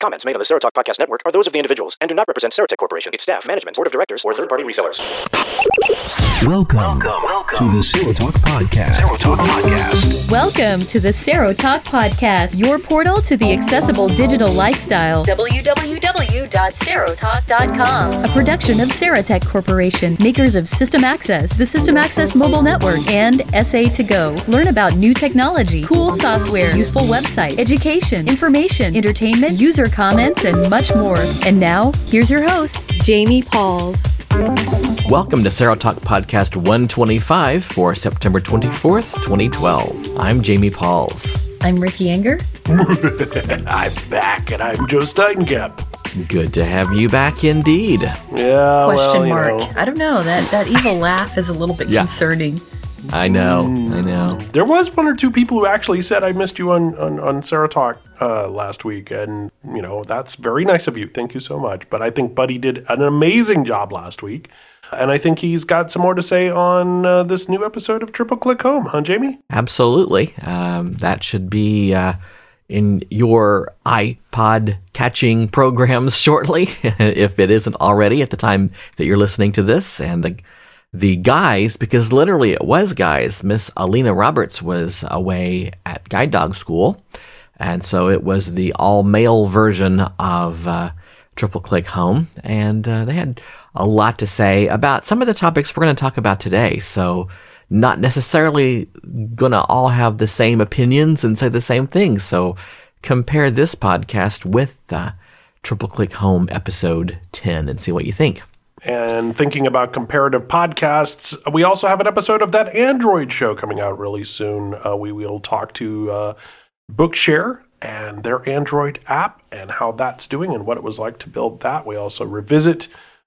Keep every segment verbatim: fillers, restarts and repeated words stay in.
Comments made on the Serotalk Podcast Network are those of the individuals and do not represent Serotek Corporation, its staff, management, board of directors, or third-party resellers. Welcome, welcome, welcome to the Serotalk Podcast. Serotalk Podcast. Welcome to the Serotalk Podcast, your portal to the accessible digital lifestyle. w w w dot serotalk dot com. A production of Serotek Corporation, makers of System Access, the System Access Mobile Network, and S A to Go. Learn about new technology, cool software, useful websites, education, information, entertainment, user comments, and much more. And now, here's your host, Jamie Pauls. Welcome to Serotalk Podcast one twenty-five for September twenty-fourth, twenty twelve. I'm Jamie Pauls. I'm Ricky Enger. I'm back, and I'm Joe Steinkamp. Good to have you back indeed. Yeah, Question well, you mark. know. I don't know. That, that evil laugh is a little bit Yeah. concerning. I know, I know. There was one or two people who actually said I missed you on, on, on Serotalk uh, last week, and, you know, that's very nice of you. Thank you so much. But I think Buddy did an amazing job last week, and I think he's got some more to say on uh, this new episode of Triple Click Home, huh, Jamie? Absolutely. Um, that should be uh, in your iPod catching programs shortly, if it isn't already at the time that you're listening to this. And the The guys, because literally it was guys, Miss Alina Roberts was away at guide dog school, and so it was the all-male version of uh, Triple Click Home, and uh, they had a lot to say about some of the topics we're going to talk about today, so not necessarily going to all have the same opinions and say the same things, so compare this podcast with uh, Triple Click Home episode ten and see what you think. And thinking about comparative podcasts, we also have an episode of That Android Show coming out really soon. Uh, we will talk to uh, Bookshare and their Android app and how that's doing and what it was like to build that. We also revisit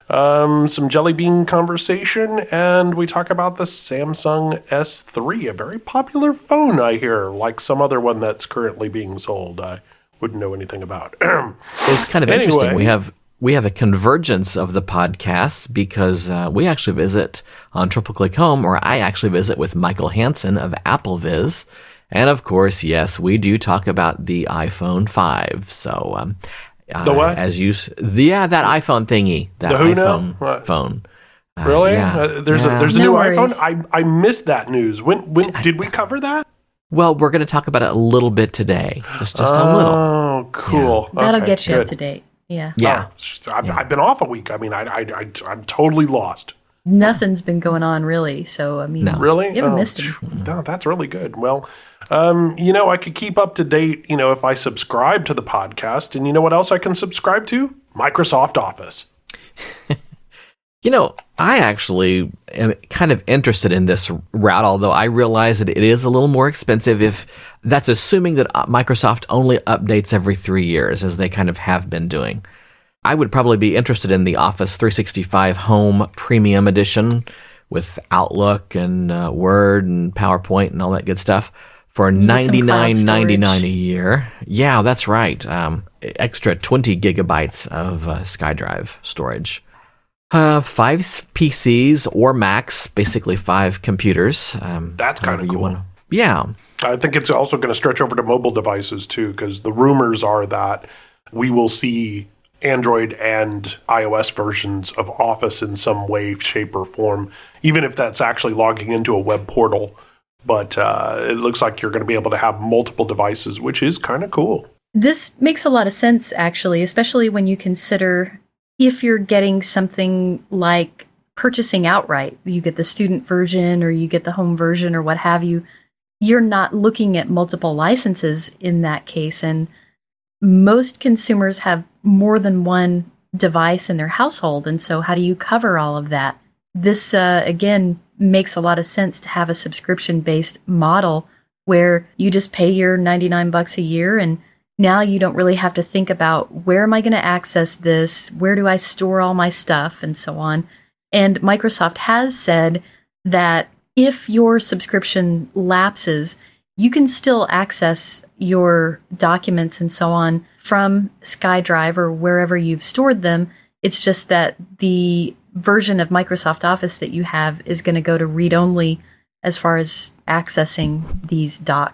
um, some Jelly Bean conversation, and we talk about the Samsung S three, a very popular phone, I hear, like some other one that's currently being sold. I wouldn't know anything about. It's kind of Anyway. interesting. We have we have a convergence of the podcasts because uh, we actually visit on Triple Click Home, or I actually visit with Michael Hansen of AppleViz. And of course, yes, we do talk about the iPhone five. So, um, The what? Uh, as you, s- the, yeah, that iPhone thingy, that The who now? iPhone What? phone. Uh, Really? yeah. Uh, there's Yeah. a there's a No new worries. iPhone. I I missed that news. When when did we cover that? Well, we're going to talk about it a little bit today, just just a little. Oh, cool. That'll Okay, get you good. up to date. Yeah. Yeah. Oh, I've, I've been off a week. I mean, I, I, I, I'm totally lost. Nothing's been going on really. So, I mean, No. Really? you haven't Oh, missed it. phew. No, that's really good. Well, um, you know, I could keep up to date, you know, if I subscribe to the podcast. And you know what else I can subscribe to? Microsoft Office. You know, I actually am kind of interested in this route, although I realize that it is a little more expensive if that's assuming that Microsoft only updates every three years, as they kind of have been doing. I would probably be interested in the Office three sixty-five Home Premium Edition with Outlook and uh, Word and PowerPoint and all that good stuff for some cloud ninety-nine ninety-nine a storage. year. Yeah, that's right. Um, extra twenty gigabytes of uh, SkyDrive storage. Uh, five P Cs or Macs, basically five computers. Um, That's kinda however you cool. wanna- Yeah. I think it's also going to stretch over to mobile devices too, because the rumors are that we will see Android and iOS versions of Office in some way, shape, or form, even if that's actually logging into a web portal. But uh, it looks like you're going to be able to have multiple devices, which is kind of cool. This makes a lot of sense, actually, especially when you consider if you're getting something like purchasing outright, you get the student version or you get the home version or what have you, you're not looking at multiple licenses in that case. And most consumers have more than one device in their household. And so how do you cover all of that? This, uh, again, makes a lot of sense to have a subscription-based model where you just pay your ninety-nine bucks a year, and now you don't really have to think about where am I going to access this, where do I store all my stuff, and so on. And Microsoft has said that if your subscription lapses, you can still access your documents and so on from SkyDrive or wherever you've stored them. It's just that the version of Microsoft Office that you have is going to go to read-only as far as accessing these docs.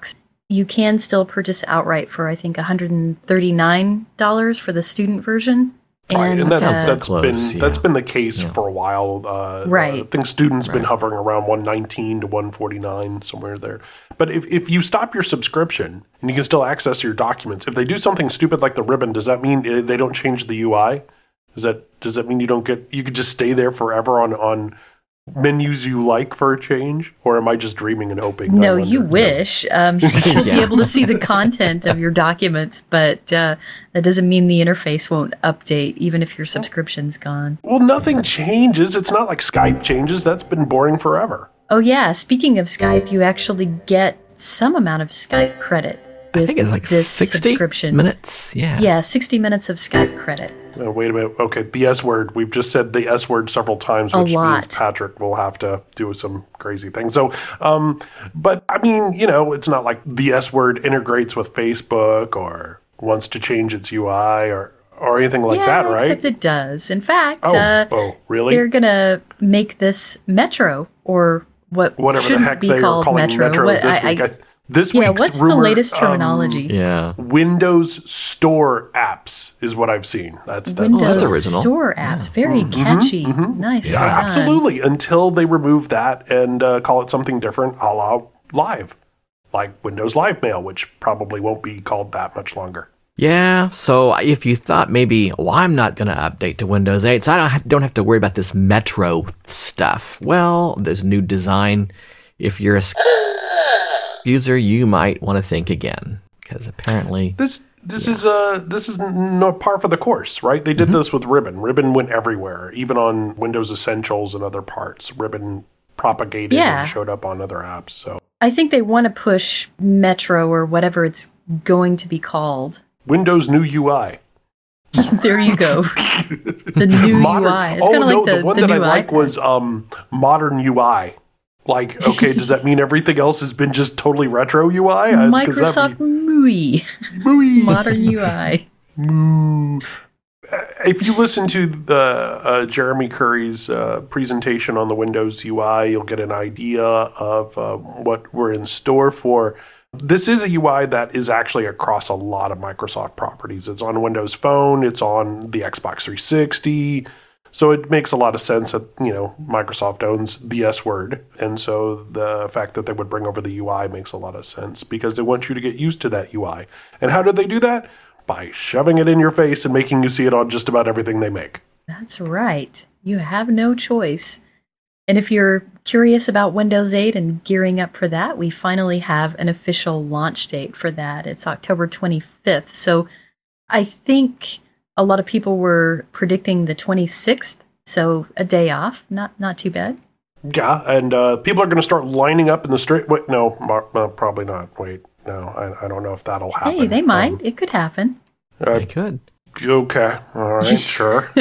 you can still purchase outright for, I think, one hundred thirty-nine dollars for the student version. Right, and that's, uh, that's Close, been yeah. that's been the case Yeah. for a while. Uh, Right. I think students been Right. hovering around one nineteen to one forty-nine, somewhere there. But if, if you stop your subscription and you can still access your documents, if they do something stupid like the ribbon, does that mean uh, they don't change the U I? Does that does that mean you don't get you could just stay there forever on on menus you like for a change, or am I just dreaming and hoping? No, I wonder? you wish. Um, you should Yeah. be able to see the content of your documents, but uh, that doesn't mean the interface won't update, even if your subscription's gone. Well, nothing changes. It's not like Skype changes. That's been boring forever. Oh, yeah. Speaking of Skype, you actually get some amount of Skype credit. I think it's like this sixty subscription. minutes. Yeah. Yeah, sixty minutes of Skype credit. Uh, wait a minute. Okay, the S word. We've just said the S word several times, A which lot. means Patrick will have to do some crazy things. So, um, but I mean, you know, it's not like the S word integrates with Facebook or wants to change its U I or or anything like yeah, that, right? except it does. In fact, oh, uh, oh, really? they're going to make this Metro, or what Whatever the shouldn't heck be they are called calling Metro. Metro, What- this I- week. I- I, this yeah, week's what's rumor, the latest um, terminology? Yeah. Windows Store apps is what I've seen. That's that's Windows that's original. Store apps. Very catchy. Nice. Yeah, well done. absolutely. Until they remove that and uh, call it something different, a la Live, like Windows Live Mail, which probably won't be called that much longer. Yeah, so if you thought maybe, well, I'm not going to update to Windows eight, so I don't have, don't have to worry about this Metro stuff. Well, there's new design. If you're a user, you might want to think again, because apparently... This this is uh this is not par for the course, right? They did Mm-hmm. this with Ribbon. Ribbon went everywhere, even on Windows Essentials and other parts. Ribbon propagated Yeah. and showed up on other apps. So I think they want to push Metro, or whatever it's going to be called. Windows new U I. There you go. The new Modern- U I. It's oh kind of no, like the, the one the that I new like iPad. was um modern U I. Like, okay, does that mean everything else has been just totally retro U I? Uh, 'cause that'd Microsoft M U I. be- Mooey. Modern U I. Moo. If you listen to the uh, Jeremy Curry's uh, presentation on the Windows U I, you'll get an idea of uh, what we're in store for. This is a U I that is actually across a lot of Microsoft properties. It's on Windows Phone, it's on the Xbox three sixty. So it makes a lot of sense that, you know, Microsoft owns the S word. And so the fact that they would bring over the U I makes a lot of sense because they want you to get used to that U I. And how did they do that? By shoving it in your face and making you see it on just about everything they make. That's right. You have no choice. And if you're curious about Windows eight and gearing up for that, we finally have an official launch date for that. It's October twenty-fifth. So I think a lot of people were predicting the twenty-sixth, so a day off. Not not too bad. Yeah, and uh, people are going to start lining up in the street. Wait, no, mar- uh, probably not. Wait, no, I, I don't know if that'll happen. Hey, they might. Um, It could happen. uh, They could. okay, all right, sure.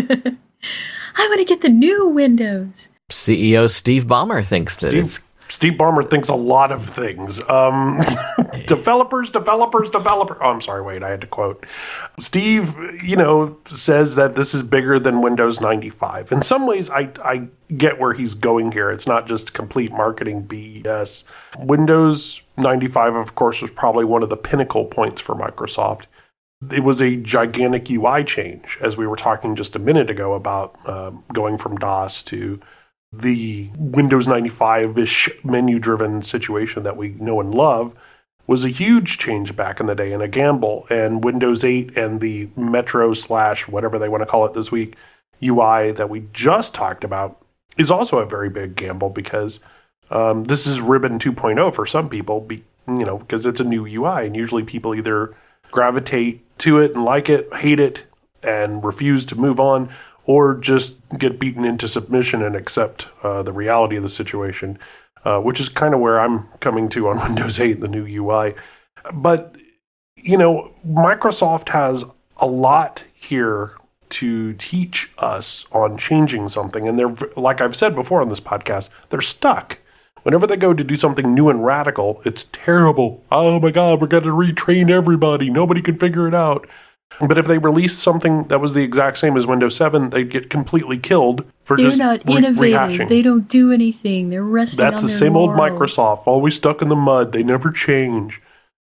I want to get the new Windows. C E O Steve Ballmer thinks that Steve, it's... Steve Ballmer thinks a lot of things. Um, developers, developers, developer. Oh, I'm sorry. Wait, I had to quote. Steve, you know, says that this is bigger than Windows ninety-five. In some ways, I, I get where he's going here. It's not just complete marketing B S. Windows ninety-five, of course, was probably one of the pinnacle points for Microsoft. It was a gigantic U I change, as we were talking just a minute ago about uh, going from DOS to the Windows ninety-five-ish menu-driven situation that we know and love. Was a huge change back in the day and a gamble. And Windows eight and the Metro slash whatever they want to call it this week U I that we just talked about is also a very big gamble because um, this is Ribbon two point oh for some people, be, you know, because it's a new U I and usually people either gravitate to it and like it, hate it, and refuse to move on, or just get beaten into submission and accept uh, the reality of the situation, uh, which is kind of where I'm coming to on Windows eight, the new U I. But, you know, Microsoft has a lot here to teach us on changing something. And they're, like I've said before on this podcast, they're stuck. Whenever they go to do something new and radical, it's terrible. Oh my God, we're going to retrain everybody. Nobody can figure it out. But if they released something that was the exact same as Windows seven, they'd get completely killed for They're just not re- innovative. rehashing. They don't do anything. They're resting That's on the their same old laurels. Microsoft, always stuck in the mud. They never change.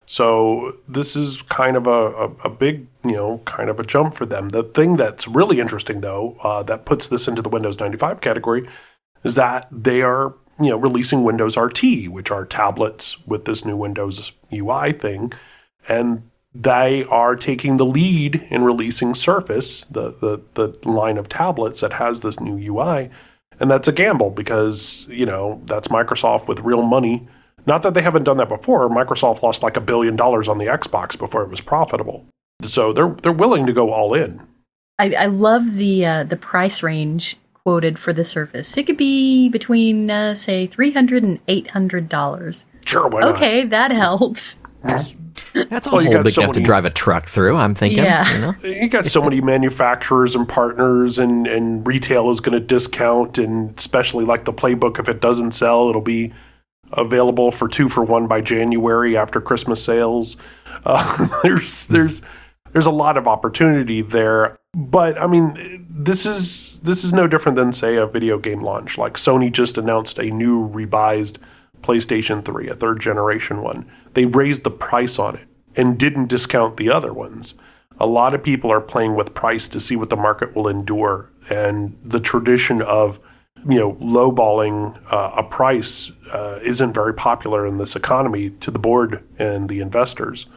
So this is kind of a, a, a big, you know, kind of a jump for them. The thing that's really interesting, though, uh, that puts this into the Windows ninety-five category is that they are, you know, releasing Windows R T, which are tablets with this new Windows U I thing. And they are taking the lead in releasing Surface, the, the, the line of tablets that has this new U I. And that's a gamble because, you know, that's Microsoft with real money. Not that they haven't done that before. Microsoft lost like a billion dollars on the Xbox before it was profitable. So they're they're willing to go all in. I, I love the uh, the price range quoted for the Surface. It could be between, uh, say, three hundred dollars and eight hundred dollars. Sure, why not? Okay, that helps. That's a Well, you hole got big so enough to many- drive a truck through, I'm thinking. Yeah. You know? You got so many manufacturers and partners, and, and retail is going to discount, and especially like the Playbook, if it doesn't sell, it'll be available for two for one by January after Christmas sales. Uh, there's there's there's a lot of opportunity there, but I mean, this is this is no different than, say, a video game launch. Like Sony just announced a new revised PlayStation three, a third generation one. They raised the price on it and didn't discount the other ones. A lot of people are playing with price to see what the market will endure, and the tradition of, you know, lowballing uh, a price uh, isn't very popular in this economy to the board and the investors.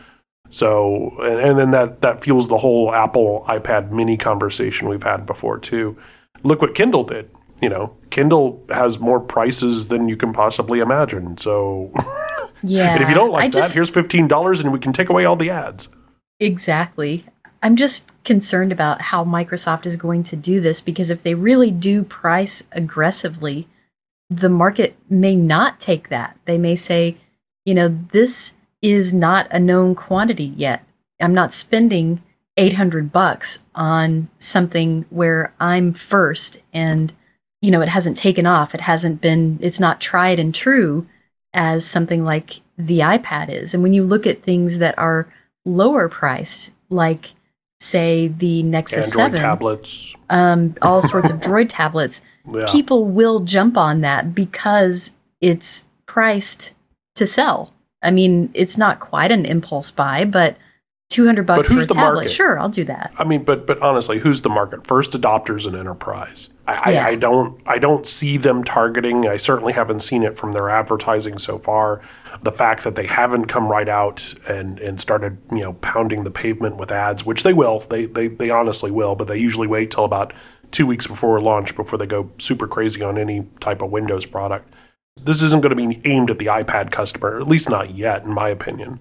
So, and, and then that, that fuels the whole Apple iPad mini conversation we've had before too. Look what Kindle did. You know, Kindle has more prices than you can possibly imagine. So, Yeah. and if you don't like I that, just- here's fifteen dollars and we can take away all the ads. Exactly. I'm just concerned about how Microsoft is going to do this, because if they really do price aggressively, the market may not take that. They may say, you know, this is not a known quantity yet. I'm not spending eight hundred bucks on something where I'm first and, you know, it hasn't taken off. It hasn't been, it's not tried and true as something like the iPad is. And when you look at things that are lower priced, like, say, the Nexus Android seven, tablets. um, all sorts of Droid tablets, Yeah. people will jump on that because it's priced to sell. I mean, it's not quite an impulse buy, but two hundred bucks But who's for the a tablet, market? sure, I'll do that. I mean, but but honestly, who's the market? First adopters and enterprise. I, Yeah. I, I don't I don't see them targeting. I certainly haven't seen it from their advertising so far. The fact that they haven't come right out and, and started, you know, pounding the pavement with ads, which they will. They, they they honestly will, but they usually wait till about two weeks before launch before they go super crazy on any type of Windows product. This isn't going to be aimed at the iPad customer, at least not yet, in my opinion.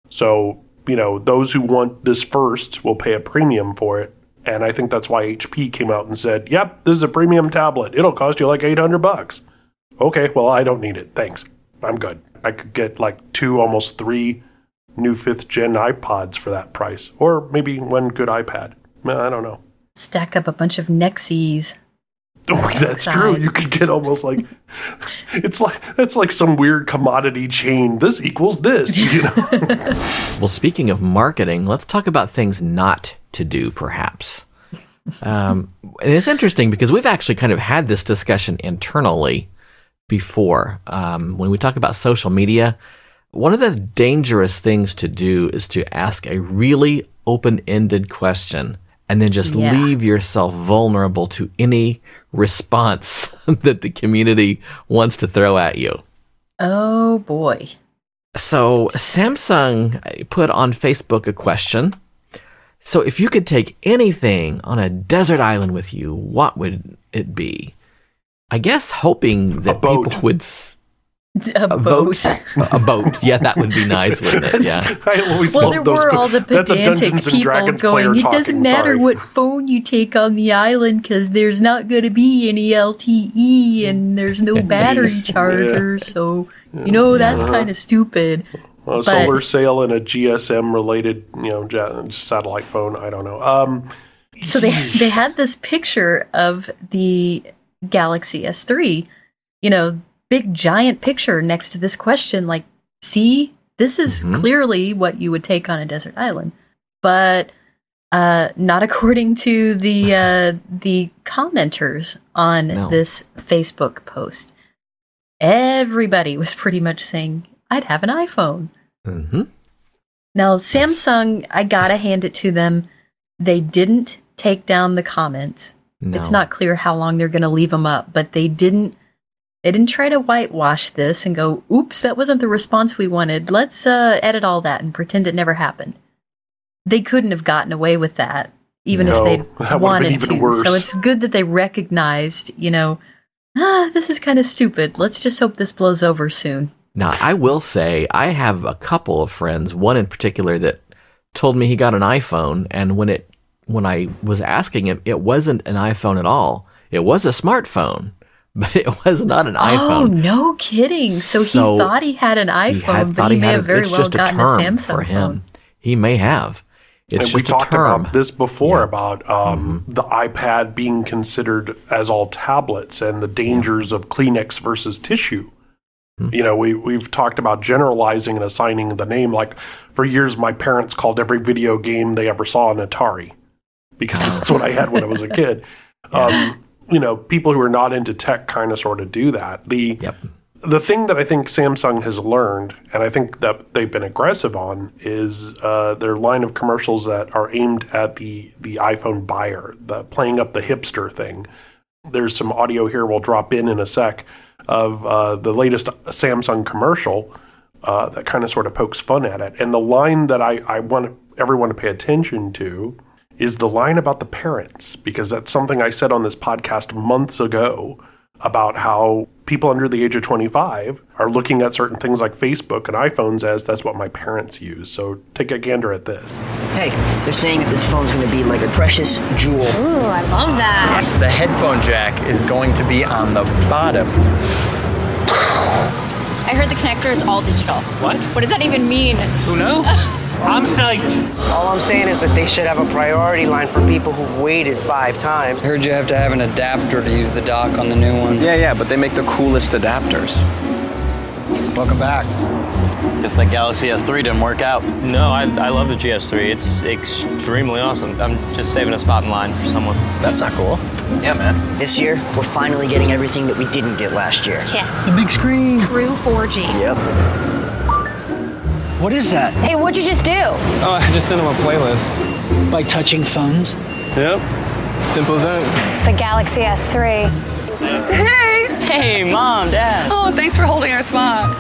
So, you know, those who want this first will pay a premium for it. And I think that's why H P came out and said, yep, this is a premium tablet. It'll cost you like eight hundred bucks. Okay, well, I don't need it. Thanks. I'm good. I could get like two, almost three new fifth gen iPods for that price. Or maybe one good iPad. I don't know. Stack up a bunch of Nexies. Oh, that's Outside. true. You could get almost like it's like that's like some weird commodity chain. This equals this, you know. Well, speaking of marketing, let's talk about things not to do, perhaps. Um, and it's interesting because we've actually kind of had this discussion internally before. Um, when we talk about social media, one of the dangerous things to do is to ask a really open-ended question and then just Yeah. leave yourself vulnerable to any response that the community wants to throw at you. Oh boy. So Samsung put on Facebook a question. So if you could take anything on a desert island with you, what would it be? I guess hoping that boat. people would... s- A, A boat. boat? A boat. Yeah, that would be nice, wouldn't it? Yeah. I always Well, love there those. were co- all the that's a pedantic Dungeons and people Dragons going, player it talking. doesn't matter Sorry. what phone you take on the island because there's not going to be any L T E and there's no battery charger. So, you know, that's kind of stupid. A but- solar sail and a G S M related, you know, ja- satellite phone. I don't know. Um, So they they had this picture of the Galaxy S three, you know, big giant picture next to this question, like, see, this is Mhm. clearly what you would take on a desert island. But uh, not according to the uh, the commenters on No. this Facebook post. Everybody was pretty much saying, I'd have an iPhone. hmm Now, Samsung, I gotta hand it to them. They didn't take down the comments. No. It's not clear how long they're going to leave them up, but they didn't. They didn't try to whitewash this and go, "Oops, that wasn't the response we wanted. Let's uh, edit all that and pretend it never happened." They couldn't have gotten away with that, even No, if that they would've wanted been even to. worse. So it's good that they recognized, you know, ah, this is kind of stupid. Let's just hope this blows over soon. Now, I will say I have a couple of friends, one in particular that told me he got an iPhone, and when it when I was asking him, it wasn't an iPhone at all. It was a smartphone, but it was not an Oh, iPhone. no kidding. So, So he thought he had an iPhone, He had, but thought he, he may had have a- very it's well just a gotten a term Samsung for him. phone. He may have. It's and we just a talked term. about this before Yeah. about um, Mm-hmm. the iPad being considered as all tablets and the dangers of Kleenex versus tissue. Mm-hmm. You know, we, we've talked about generalizing and assigning the name. Like, for years, my parents called every video game they ever saw an Atari because that's what I had when I was a kid. Um, you know, people who are not into tech kind of sort of do that. The Yep. The thing that I think Samsung has learned, and I think that they've been aggressive on, is uh, their line of commercials that are aimed at the, the iPhone buyer, the playing up the hipster thing. There's some audio here we'll drop in in a sec of uh, the latest Samsung commercial uh, that kind of sort of pokes fun at it. And the line that I, I want everyone to pay attention to is the line about the parents, because that's something I said on this podcast months ago about how people under the age of twenty-five are looking at certain things like Facebook and iPhones as that's what my parents use. So take a gander at this. Hey, they're saying that this phone's gonna be like a precious jewel. Ooh, I love that. The headphone jack is going to be on the bottom. I heard the connector is all digital. What? What does that even mean? Who knows? I'm psyched. All I'm saying is that they should have a priority line for people who've waited five times. I heard you have to have an adapter to use the dock on the new one. Yeah, yeah, but they make the coolest adapters. Welcome back. Guess that Galaxy S three didn't work out. No, I, I love the G S three. It's extremely awesome. I'm just saving a spot in line for someone. That's not cool. Yeah, man. This year, we're finally getting everything that we didn't get last year. Yeah. The big screen. True four G. Yep. What is that? Hey, what'd you just do? Oh, I just sent him a playlist. By touching phones? Yep. Simple as that. It's the Galaxy S three. Hey! Hey, Mom, Dad. Oh, thanks for holding our spot.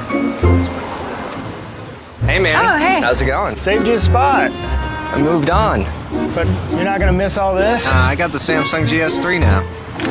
Hey, man. Oh, hey. How's it going? Saved you a spot. I moved on. But you're not gonna miss all this? Uh, I got the Samsung G S three now.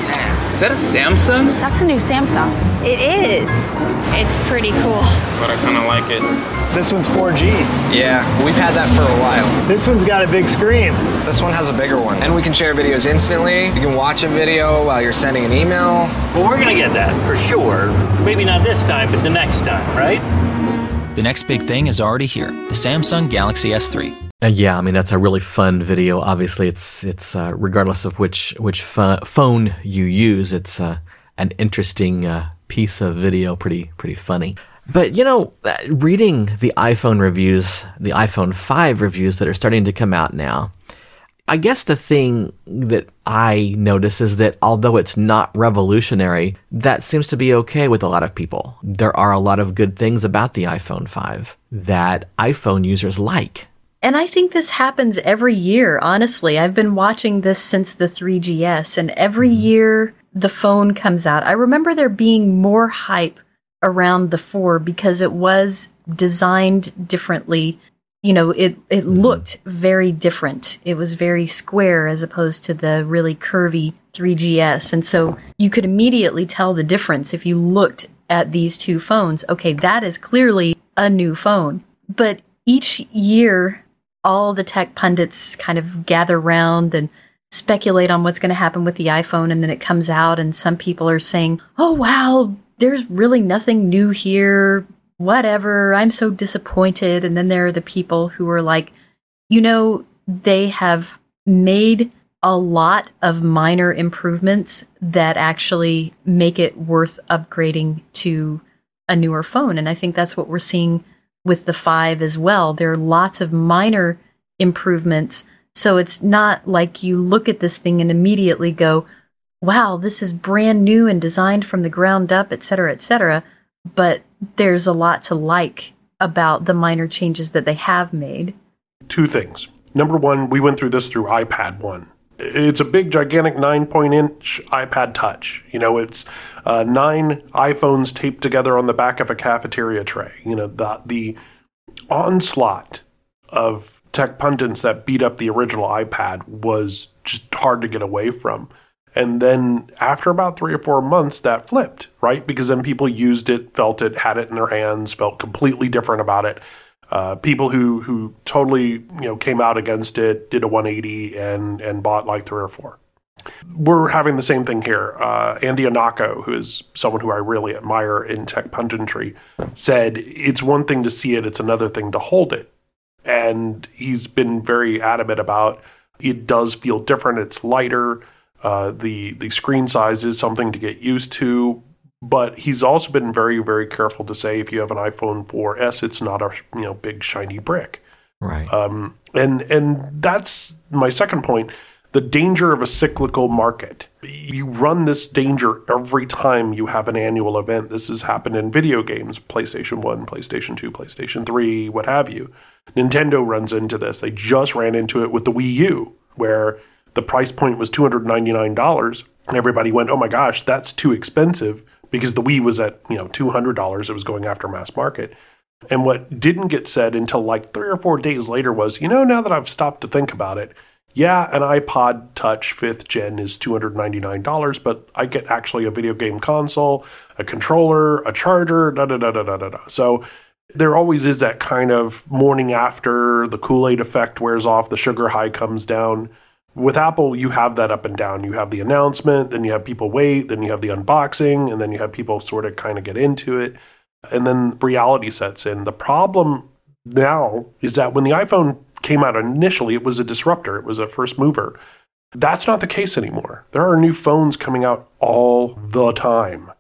Is that a Samsung? That's a new Samsung. It is. It's pretty cool. But I kind of like it. This one's four G. Yeah, we've had that for a while. This one's got a big screen. This one has a bigger one. And we can share videos instantly. You can watch a video while you're sending an email. Well, we're gonna get that for sure. Maybe not this time, but the next time, right? The next big thing is already here, the Samsung Galaxy S three. Uh, yeah, I mean that's a really fun video. Obviously, it's it's uh, regardless of which which pho- phone you use, it's uh, an interesting uh, piece of video. Pretty pretty funny. But you know, uh, reading the iPhone reviews, the iPhone five reviews that are starting to come out now, I guess the thing that I notice is that although it's not revolutionary, that seems to be okay with a lot of people. There are a lot of good things about the iPhone five that iPhone users like. And I think this happens every year, honestly. I've been watching this since the three G S, and every year the phone comes out. I remember there being more hype around the four because it was designed differently. You know, it, it looked very different. It was very square as opposed to the really curvy three G S. And so you could immediately tell the difference if you looked at these two phones. Okay, that is clearly a new phone. But each year, all the tech pundits kind of gather round and speculate on what's going to happen with the iPhone, and then it comes out and some people are saying, oh, wow, there's really nothing new here, whatever, I'm so disappointed. And then there are the people who are like, you know, they have made a lot of minor improvements that actually make it worth upgrading to a newer phone. And I think that's what we're seeing with the five as well. There are lots of minor improvements. So it's not like you look at this thing and immediately go, wow, this is brand new and designed from the ground up, et cetera, et cetera. But there's a lot to like about the minor changes that they have made. Two things. Number one, we went through this through iPad one. It's a big, gigantic nine-point-inch iPad Touch. You know, it's uh, nine iPhones taped together on the back of a cafeteria tray. You know, the the onslaught of tech pundits that beat up the original iPad was just hard to get away from. And then after about three or four months, that flipped, right? Because then people used it, felt it, had it in their hands, felt completely different about it. Uh, people who, who totally, you know, came out against it, did a one eighty and, and bought like three or four. We're having the same thing here. Uh, Andy Anako, who is someone who I really admire in tech punditry, said it's one thing to see it, it's another thing to hold it. And he's been very adamant about it does feel different. It's lighter. Uh, the the screen size is something to get used to. But he's also been very, very careful to say if you have an iPhone four S, it's not a you know big shiny brick. Right. Um, and and that's my second point. The danger of a cyclical market. You run this danger every time you have an annual event. This has happened in video games, PlayStation one, PlayStation two, PlayStation three, what have you. Nintendo runs into this. They just ran into it with the Wii U, where the price point was two hundred ninety-nine dollars. And everybody went, oh my gosh, that's too expensive. Because the Wii was at, you know, two hundred dollars. It was going after mass market. And what didn't get said until like three or four days later was, you know, now that I've stopped to think about it, yeah, an iPod Touch fifth gen is two hundred ninety-nine dollars, but I get actually a video game console, a controller, a charger, da da da da da da da. So there always is that kind of morning after, the Kool-Aid effect wears off, the sugar high comes down. With Apple, you have that up and down. You have the announcement, then you have people wait, then you have the unboxing, and then you have people sort of kind of get into it. And then reality sets in. The problem now is that when the iPhone came out initially, it was a disruptor. It was a first mover. That's not the case anymore. There are new phones coming out all the time.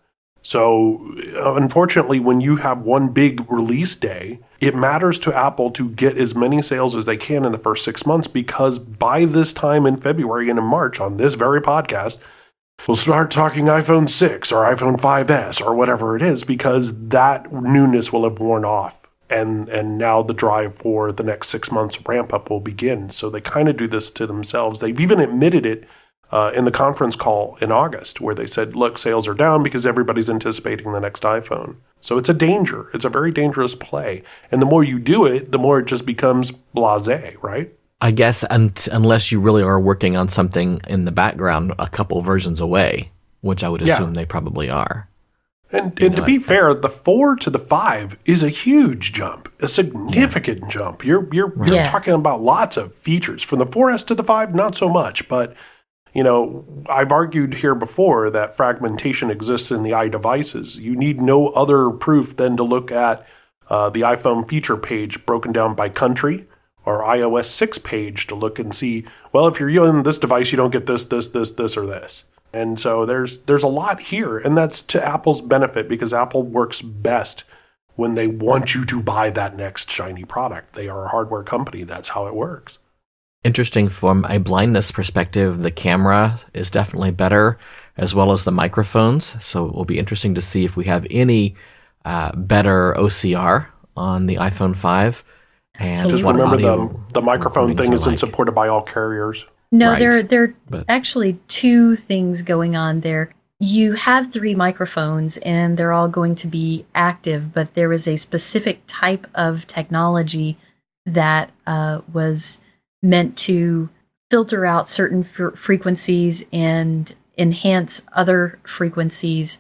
So unfortunately, when you have one big release day, it matters to Apple to get as many sales as they can in the first six months because by this time in February and in March on this very podcast, we'll start talking iPhone six or iPhone five S or whatever it is because that newness will have worn off. And and now the drive for the next six months ramp up will begin. So they kind of do this to themselves. They've even admitted it Uh, in the conference call in August, where they said, look, sales are down because everybody's anticipating the next iPhone. So it's a danger. It's a very dangerous play. And the more you do it, the more it just becomes blasé, right? I guess un- unless you really are working on something in the background a couple versions away, which I would assume yeah. they probably are. And, and to be I, fair, the four to the five is a huge jump, a significant yeah. jump. You're, you're, you're yeah. talking about lots of features. From the four S to the five, not so much, but you know, I've argued here before that fragmentation exists in the iDevices. You need no other proof than to look at uh, the iPhone feature page broken down by country or iOS six page to look and see, well, if you're using this device, you don't get this, this, this, this, or this. And so there's there's a lot here, and that's to Apple's benefit because Apple works best when they want you to buy that next shiny product. They are a hardware company. That's how it works. Interesting from a blindness perspective, the camera is definitely better, as well as the microphones. So it will be interesting to see if we have any uh, better O C R on the iPhone five. And just remember the the microphone thing isn't like. supported by all carriers. No, right. there there are but. actually two things going on there. You have three microphones, and they're all going to be active, but there is a specific type of technology that uh, was meant to filter out certain fr- frequencies and enhance other frequencies.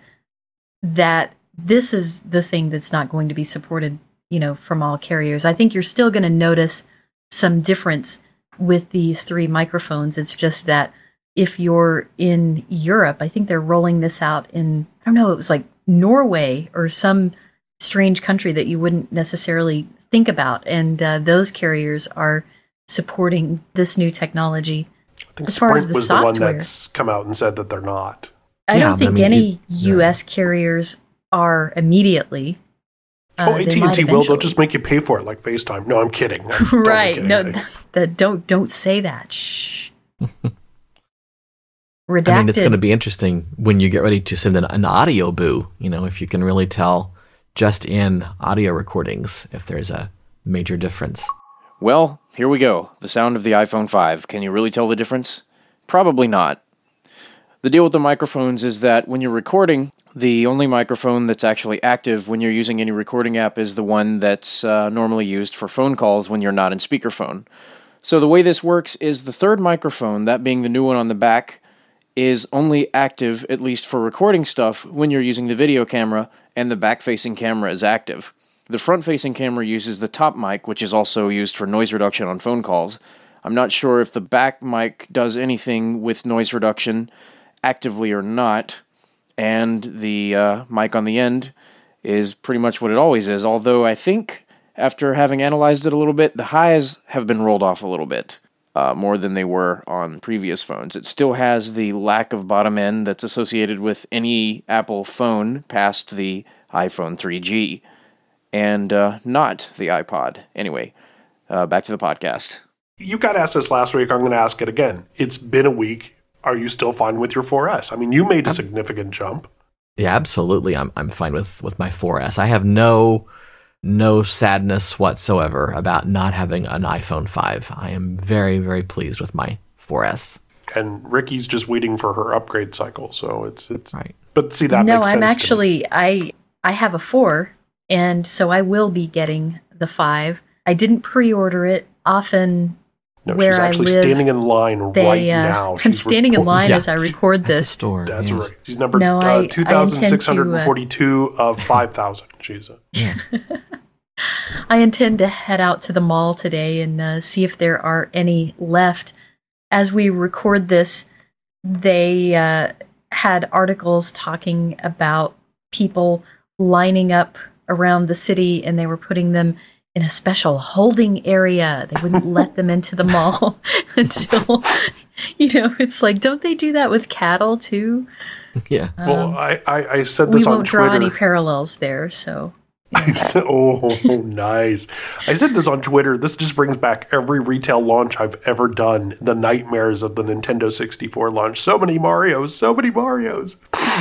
That this is the thing that's not going to be supported, you know, from all carriers. I think you're still going to notice some difference with these three microphones. It's just that if you're in Europe, I think they're rolling this out in, I don't know, it was like Norway or some strange country that you wouldn't necessarily think about. And uh, those carriers are supporting this new technology. I think as far Sprint as the was software, the one that's come out and said that they're not. I yeah, don't think I mean, any it, U S yeah. carriers are immediately. Uh, oh, A T and T will. They'll just make you pay for it, like FaceTime. No, I'm kidding. I'm totally right? kidding. No, th- th- don't don't say that. Shh. Redacted. I mean, it's going to be interesting when you get ready to send an, an audio boo. You know, if you can really tell, just in audio recordings if there's a major difference. Well, here we go. The sound of the iPhone five. Can you really tell the difference? Probably not. The deal with the microphones is that when you're recording, the only microphone that's actually active when you're using any recording app is the one that's uh, normally used for phone calls when you're not in speakerphone. So the way this works is the third microphone, that being the new one on the back, is only active, at least for recording stuff, when you're using the video camera, and the back-facing camera is active. The front-facing camera uses the top mic, which is also used for noise reduction on phone calls. I'm not sure if the back mic does anything with noise reduction, actively or not, and the uh, mic on the end is pretty much what it always is, although I think, after having analyzed it a little bit, the highs have been rolled off a little bit. Uh, more than they were on previous phones. It still has the lack of bottom end that's associated with any Apple phone past the iPhone three G, and uh, not the iPod. Anyway, uh, back to the podcast. You got asked this last week. I'm going to ask it again. It's been a week. Are you still fine with your four S? I mean, you made a significant jump. Yeah, absolutely. I'm I'm fine with, with my four S. I have no... No sadness whatsoever about not having an iPhone five. I am very, very pleased with my four S. And Ricky's just waiting for her upgrade cycle, so it's it's right. But see, that no, makes sense. I'm actually I I have a four, and so I will be getting the five. I didn't pre-order it. Often, no, where she's actually I live, standing in line they, right uh, now. I'm She's standing in report- line yeah. as I record this. Store, That's yes. right. She's number No, uh, I- two thousand six hundred forty-two I of five thousand. She's a yeah. I intend to head out to the mall today and uh, see if there are any left. As we record this, they uh, had articles talking about people lining up around the city, and they were putting them in a special holding area. They wouldn't let them into the mall until, you know, it's like, don't they do that with cattle too? Yeah. Um, well, I, I, I said this we on won't Twitter. draw any parallels there, so... I said, oh, nice. I said this on Twitter. This just brings back every retail launch I've ever done. The nightmares of the Nintendo sixty-four launch. So many Marios, so many Marios.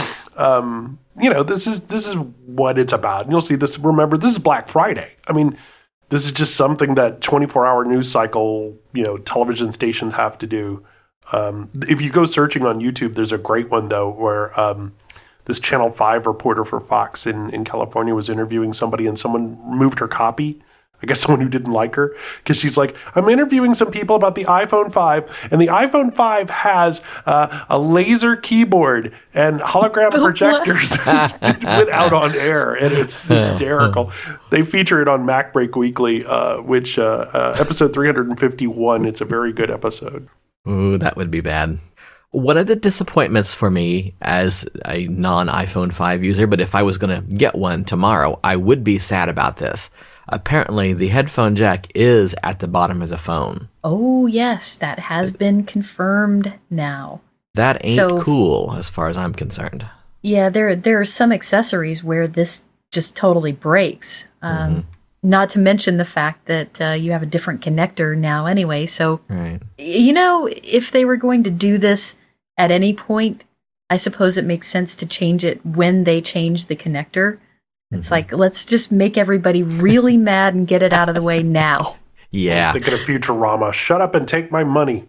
um, you know, this is this is what it's about. And you'll see this. Remember, this is Black Friday. I mean, this is just something that twenty-four hour news cycle, you know, television stations have to do. Um, if you go searching on YouTube, there's a great one, though, where... Um, This Channel five reporter for Fox in, in California was interviewing somebody, and someone moved her copy. I guess someone who didn't like her, because she's like, I'm interviewing some people about the iPhone five, and the iPhone five has uh, a laser keyboard and hologram projectors that went out on air, and it's hysterical. They feature it on MacBreak Weekly, uh, which uh, uh, episode three fifty-one. It's a very good episode. Ooh, that would be bad. One of the disappointments for me as a non-iPhone five user, but if I was going to get one tomorrow, I would be sad about this. Apparently, the headphone jack is at the bottom of the phone. Oh, yes, that has been confirmed now. That ain't So- cool as far as I'm concerned. Yeah, there there are some accessories where this just totally breaks. Um, Mm-hmm. Not to mention the fact that uh, you have a different connector now anyway. So, Right. you know, if they were going to do this at any point, I suppose it makes sense to change it when they change the connector. It's Mm-hmm. like, let's just make everybody really mad and get it out of the way now. Yeah. I'm thinking of Futurama. Shut up and take my money.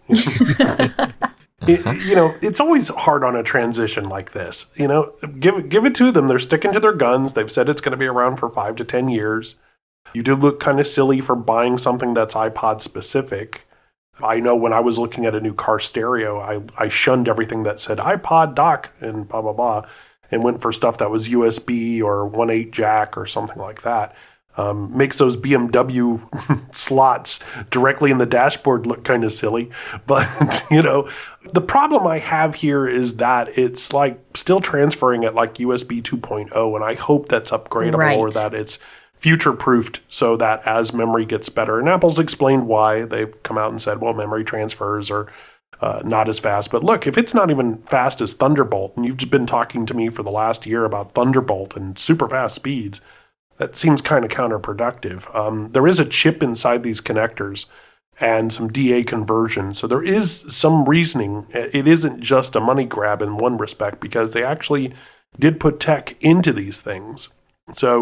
It, you know, it's always hard on a transition like this. You know, give give it to them. They're sticking to their guns. They've said it's going to be around for five to ten years. You do look kind of silly for buying something that's iPod specific. I know when I was looking at a new car stereo, I, I shunned everything that said iPod dock and blah, blah, blah, and went for stuff that was U S B or one point eight jack or something like that. Um, makes those B M W slots directly in the dashboard look kind of silly. But, you know, the problem I have here is that it's like still transferring at like U S B two point oh, and I hope that's upgradable Right. or that it's future-proofed so that as memory gets better, and Apple's explained why. They've come out and said, well, memory transfers are uh, not as fast. But look, if it's not even fast as Thunderbolt, and you've just been talking to me for the last year about Thunderbolt and super fast speeds, that seems kind of counterproductive. Um, there is a chip inside these connectors and some D A conversion. So there is some reasoning. It isn't just a money grab in one respect, because they actually did put tech into these things. So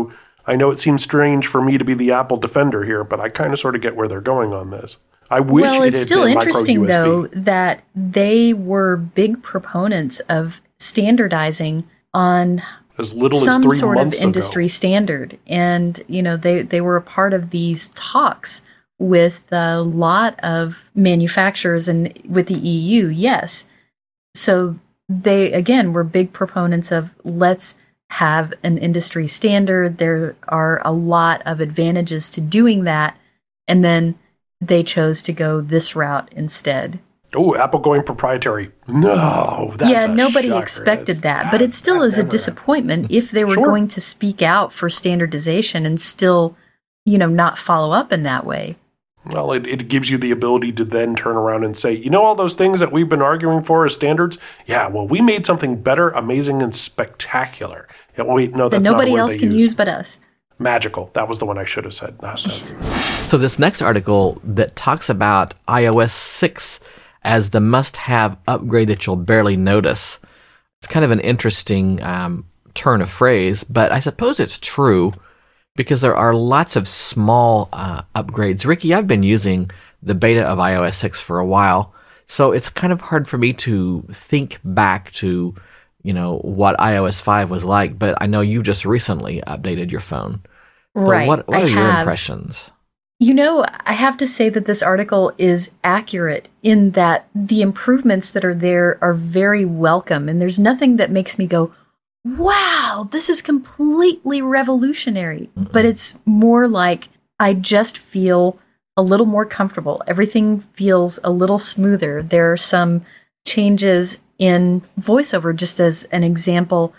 I know it seems strange for me to be the Apple defender here, but I kind of sort of get where they're going on this. I wish well, it it's had still been interesting, micro U S B. though, that they were big proponents of standardizing on as little some as three sort of months industry ago. standard. And, you know, they, they were a part of these talks with a lot of manufacturers and with the E U, yes. So they, again, were big proponents of let's have an industry standard. There are a lot of advantages to doing that. And then they chose to go this route instead. Oh, Apple going proprietary. No, that's yeah, a nobody shocker. expected That's, that. But it still is a never disappointment if they were Sure. going to speak out for standardization and still, you know, not follow up in that way. Well, it, it gives you the ability to then turn around and say, you know, all those things that we've been arguing for as standards? Yeah, well, we made something better, amazing, and spectacular. Yeah, wait, no, that's that nobody not a word else they can use. use but us. Magical. That was the one I should have said. Not that. So this next article that talks about i O S six as the must-have upgrade that you'll barely notice. It's kind of an interesting um, turn of phrase, but I suppose it's true because there are lots of small uh, upgrades. Ricky, I've been using the beta of i O S six for a while, so it's kind of hard for me to think back to, you know, what i O S five was like, but I know you just recently updated your phone. So Right. what, what I are your have. impressions? You know, I have to say that this article is accurate in that the improvements that are there are very welcome. And there's nothing that makes me go, wow, this is completely revolutionary. Mm-hmm. But it's more like I just feel a little more comfortable. Everything feels a little smoother. There are some changes in VoiceOver, just as an example.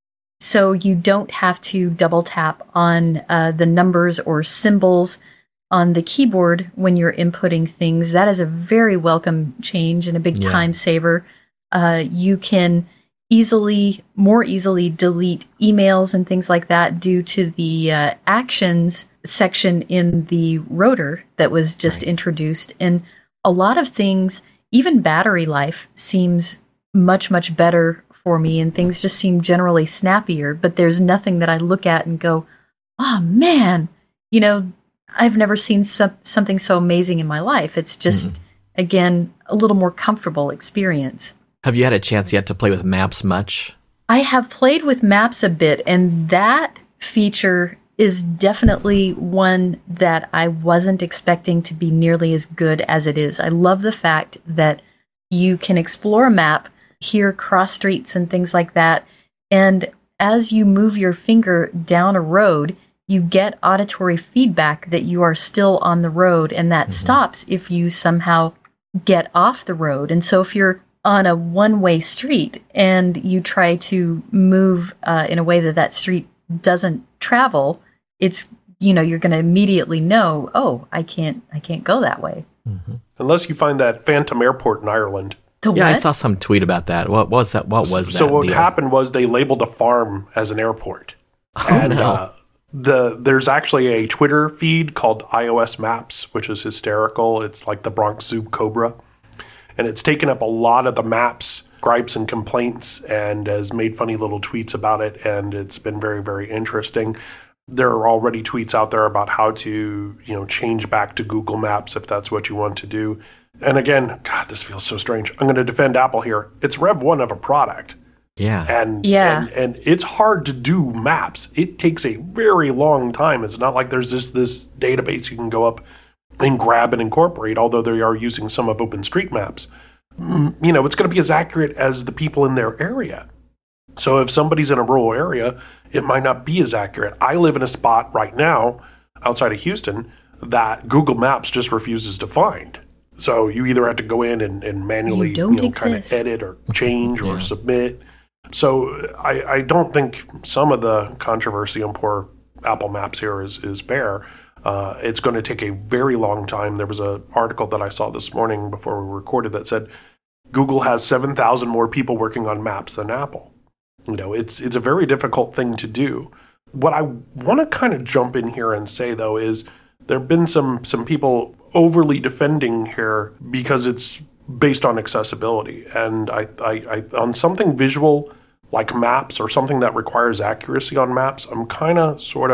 So you don't have to double tap on uh, the numbers or symbols on the keyboard when you're inputting things. That is a very welcome change and a big Yeah. time saver. Uh, you can easily, more easily delete emails and things like that due to the uh, actions section in the rotor that was just Right. introduced. And a lot of things, even battery life, seems much, much better for me, and things just seem generally snappier. But there's nothing that I look at and go, oh man, you know, I've never seen some, something so amazing in my life. It's just, mm-hmm. again, a little more comfortable experience. Have you had a chance yet to play with Maps much? I have played with Maps a bit, and that feature is definitely one that I wasn't expecting to be nearly as good as it is. I love the fact that you can explore a map, hear cross streets and things like that, and as you move your finger down a road, you get auditory feedback that you are still on the road, and that mm-hmm. stops if you somehow get off the road. And so if you're on a one-way street and you try to move uh, in a way that that street doesn't travel, it's, you know, you're going to immediately know, oh, I can't, I can't go that way. Mm-hmm. Unless you find that Phantom Airport in Ireland. The yeah, what? I saw some tweet about that. What was that? What was so, that? So what deal? happened was they labeled a farm as an airport. Oh, and no. uh, the there's actually a Twitter feed called iOS Maps, which is hysterical. It's like the Bronx Zoo Cobra. And it's taken up a lot of the Maps gripes and complaints and has made funny little tweets about it. And it's been very, very interesting. There are already tweets out there about how to, you know, change back to Google Maps if that's what you want to do. And again, God, this feels so strange. I'm going to defend Apple here. It's Rev one of a product. Yeah. And, yeah. and and it's hard to do maps. It takes a very long time. It's not like there's this this database you can go up and grab and incorporate, although they are using some of OpenStreetMaps. You know, it's going to be as accurate as the people in their area. So if somebody's in a rural area, it might not be as accurate. I live in a spot right now outside of Houston that Google Maps just refuses to find. So you either have to go in and, and manually you, you know, kind of edit or change yeah. or submit. So I, I don't think some of the controversy on poor Apple Maps here is, is fair. Uh, it's going to take a very long time. There was an article that I saw this morning before we recorded that said Google has seven thousand more people working on Maps than Apple. You know, it's it's a very difficult thing to do. What I want to kind of jump in here and say, though, is there have been some some people overly defending here because it's based on accessibility. And I, I, I on something visual like Maps or something that requires accuracy on Maps, I'm kind of sort of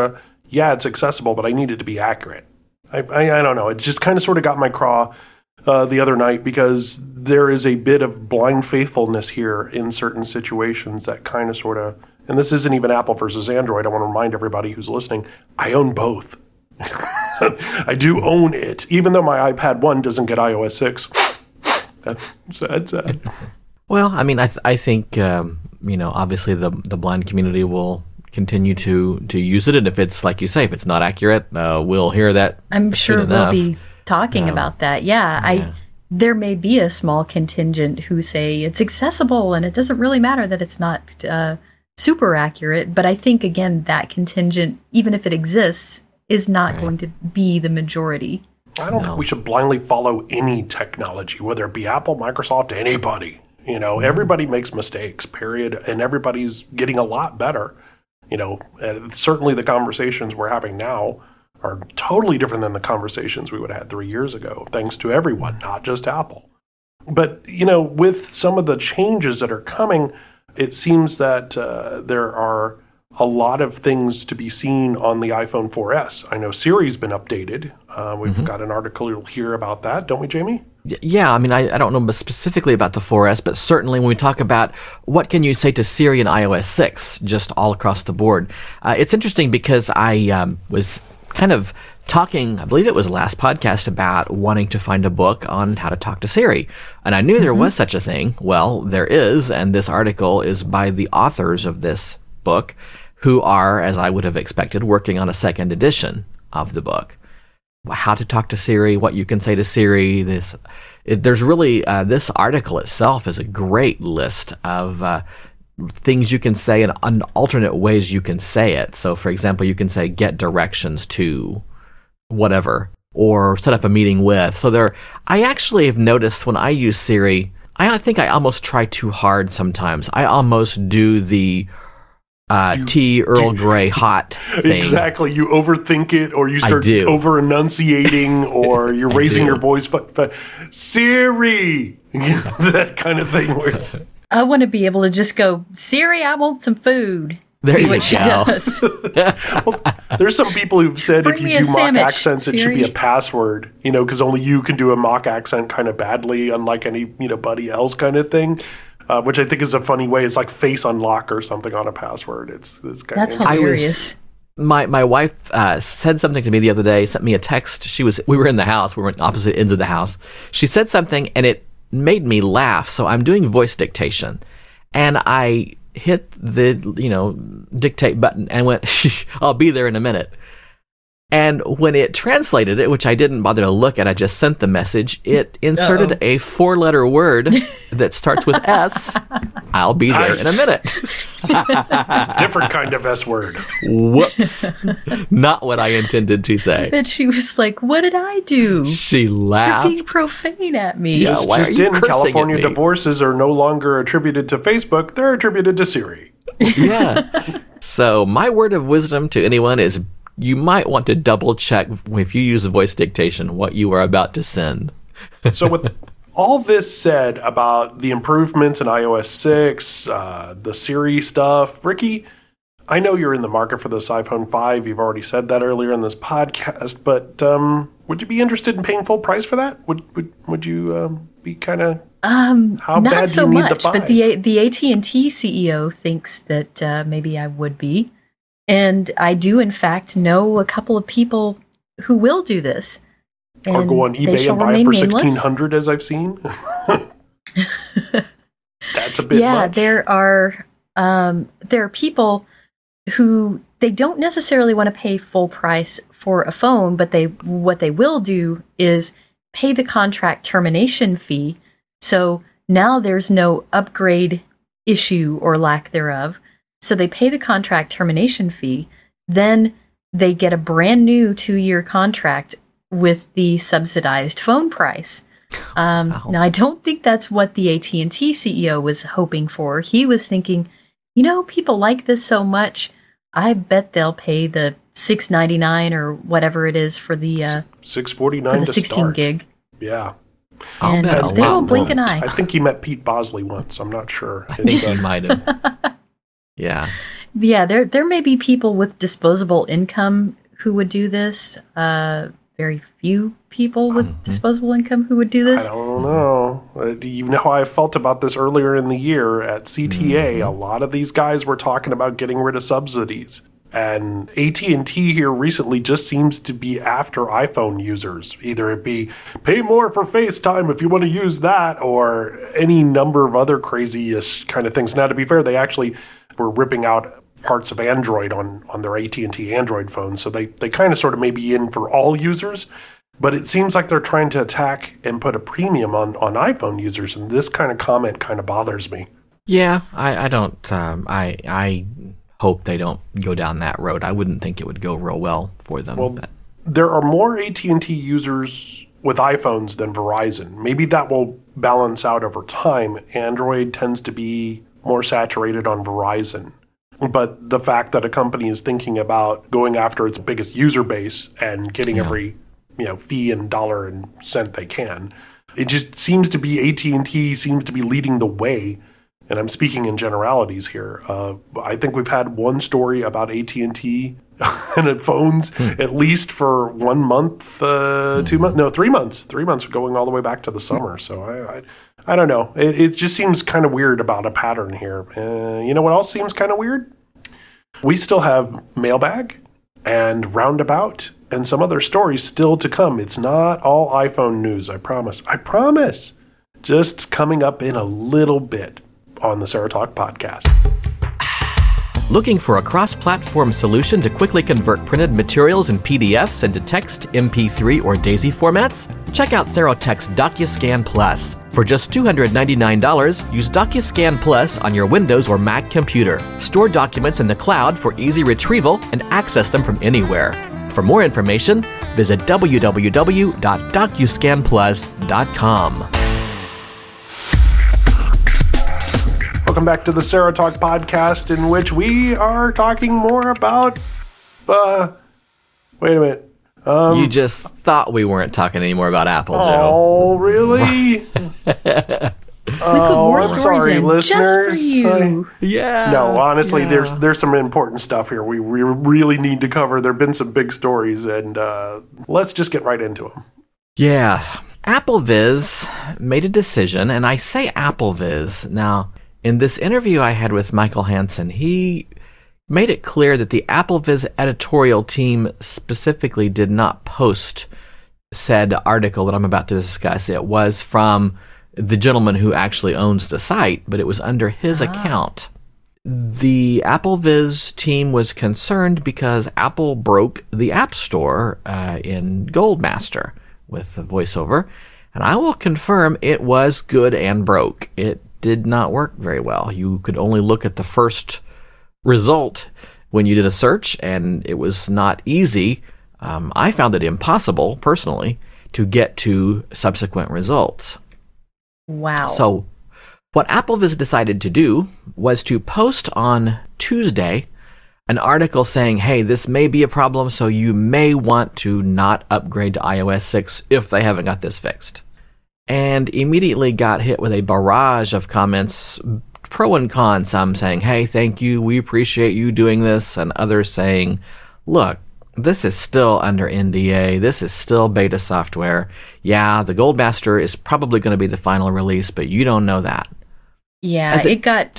yeah, it's accessible, but I need it to be accurate. I, I, I don't know. It just kind of sort of got my craw uh, the other night because there is a bit of blind faithfulness here in certain situations that kind of sort of, and this isn't even Apple versus Android. I want to remind everybody who's listening, I own both. I do own it, even though my iPad one doesn't get i O S six. That's sad, sad. Well, I mean, I th- I think um, you know, obviously the the blind community will continue to to use it, and if it's like you say, if it's not accurate, uh, we'll hear that. I'm sure soon we'll enough. be talking Um, about that. Yeah, I. yeah. There may be a small contingent who say it's accessible and it doesn't really matter that it's not uh, super accurate. But I think again that contingent, even if it exists, is not Right. going to be the majority. I don't No. think we should blindly follow any technology, whether it be Apple, Microsoft, anybody. You know, everybody makes mistakes, period, and everybody's getting a lot better. You know, and certainly the conversations we're having now are totally different than the conversations we would have had three years ago, thanks to everyone, not just Apple. But, you know, with some of the changes that are coming, it seems that uh, there are a lot of things to be seen on the iPhone four S. I know Siri's been updated. Uh, we've Mm-hmm. got an article here about that, don't we, Jamie? Y- Yeah, I mean, I, I don't know specifically about the four S, but certainly when we talk about what can you say to Siri in i O S six, just all across the board, uh, it's interesting because I um, was kind of talking, I believe it was last podcast, about wanting to find a book on how to talk to Siri. And I knew there was such a thing. Well, there is, and this article is by the authors of this book, who are, as I would have expected, working on a second edition of the book. How to talk to Siri, what you can say to Siri. This, it, there's really uh, this article itself is a great list of uh, things you can say and, and alternate ways you can say it. So, for example, you can say "get directions to" whatever, or set up a meeting with. So there, I actually have noticed when I use Siri, I think I almost try too hard sometimes. I almost do the uh, You- tea Earl do- Grey hot thing. Exactly. You overthink it, or you start do. over enunciating, or you're I raising do. your voice. But, but Siri, that kind of thing. Where it's, I want to be able to just go, Siri, I want some food. There See you what she go. does. there's some people who've said Bring if me you a do mock sandwich, accents, it should be Siri. a password. You know, because only you can do a mock accent kind of badly, unlike any you know buddy else kind of thing. Uh, which I think is a funny way. It's like face unlock or something on a password. It's it's kind That's of I was- hilarious. My my wife uh, said something to me the other day. Sent me a text. She was we were in the house. We were at opposite ends of the house. She said something and it made me laugh. So I'm doing voice dictation, and I hit the you know dictate button and went, "I'll be there in a minute." And when it translated it, which I didn't bother to look at, I just sent the message. It inserted Uh-oh. a four-letter word that starts with S. I'll be there in a Nice. minute. different kind of S word. Whoops. Not what I intended to I say. bet she was like, what did I do? She You're laughed. being profane at me. Yeah, Just, why just are you in, cursing at California me? divorces are no longer attributed to Facebook; they're attributed to Siri. Yeah. So my word of wisdom to anyone is you might want to double check if you use a voice dictation what you are about to send. So with all this said about the improvements in i O S six, uh, the Siri stuff, Ricky, I know you're in the market for this iPhone five. You've already said that earlier in this podcast, but um, would you be interested in paying full price for that? Would would would you um, be kind of Um, How not bad do so you need the much, but five? the the A T and T C E O thinks that uh, maybe I would be, and I do in fact know a couple of people who will do this. or And go on they eBay shall and buy it remain for nameless. sixteen hundred, as I've seen? That's a bit yeah, much. there are um, there are people who they don't necessarily want to pay full price for a phone, but they what they will do is pay the contract termination fee. So now there's no upgrade issue or lack thereof. So they pay the contract termination fee, then they get a brand new two-year contract with the subsidized phone price. Um, Wow. Now, I don't think that's what the A T and T C E O was hoping for. He was thinking, you know, people like this so much, I bet they'll pay the six ninety-nine or whatever it is for the uh, six for forty-nine the to sixteen start. gig, Yeah. I'll and bet a they lot won't blink an won't. eye. I think he met Pete Bosley once. I'm not sure. I think he might have. Yeah. Yeah, there there may be people with disposable income who would do this. Uh, very few people with mm-hmm. disposable income who would do this. I don't know. Uh, you know how I felt about this earlier in the year at C T A. Mm-hmm. A lot of these guys were talking about getting rid of subsidies. And A T and T here recently just seems to be after iPhone users. Either it be pay more for FaceTime if you want to use that, or any number of other crazy-ish kind of things. Now, to be fair, they actually were ripping out parts of Android on, on their A T and T Android phones. So they, they kind of sort of may be in for all users. But it seems like they're trying to attack and put a premium on, on iPhone users. And this kind of comment kind of bothers me. Yeah, I, I don't... Um, I... I hope they don't go down that road. I wouldn't think it would go real well for them. Well, but. There are more A T and T users with iPhones than Verizon. Maybe that will balance out over time. Android tends to be more saturated on Verizon. But the fact that a company is thinking about going after its biggest user base and getting yeah. every, you know, fee and dollar and cent they can, it just seems to be A T and T seems to be leading the way. And I'm speaking in generalities here. Uh, I think we've had one story about A T and T and phones hmm. at least for one month, uh, hmm. two months, no, three months, three months going all the way back to the summer. So I, I, I don't know. It, it just seems kind of weird about a pattern here. Uh, you know what else seems kind of weird? We still have Mailbag and Roundabout and some other stories still to come. It's not all iPhone news, I promise. I promise. Just coming up in a little bit on the Sarah Talk podcast. Looking for a cross-platform solution to quickly convert printed materials and P D Fs into text, M P three, or DAISY formats? Check out Serotech's DocuScan Plus. For just two hundred ninety-nine dollars, use DocuScan Plus on your Windows or Mac computer. Store documents in the cloud for easy retrieval and access them from anywhere. For more information, visit w w w dot docuscan plus dot com. Welcome back to the Sarah Talk podcast, in which we are talking more about, uh, wait a minute. Um, you just thought we weren't talking anymore about Apple, oh, Joe. Oh, really? We put more I'm stories sorry, in listeners. just for you. I, yeah. No, honestly, yeah. there's there's some important stuff here we, we really need to cover. There have been some big stories, and uh, let's just get right into them. Yeah. AppleViz made a decision, and I say AppleViz. Now, in this interview I had with Michael Hansen, he made it clear that the AppleViz editorial team specifically did not post said article that I'm about to discuss. It was from the gentleman who actually owns the site, but it was under his ah. account. The AppleViz team was concerned because Apple broke the App Store uh, in Goldmaster with the voiceover, and I will confirm it was good and broke. It did not work very well. You could only look at the first result when you did a search, and it was not easy. Um, I found it impossible, personally, to get to subsequent results. Wow. So what AppleViz decided to do was to post on Tuesday an article saying, hey, this may be a problem, so you may want to not upgrade to i O S six if they haven't got this fixed. And immediately got hit with a barrage of comments, pro and con, some saying, hey, thank you, we appreciate you doing this, and others saying, look, this is still under N D A, this is still beta software. Yeah, the Goldmaster is probably going to be the final release, but you don't know that. Yeah, it, it got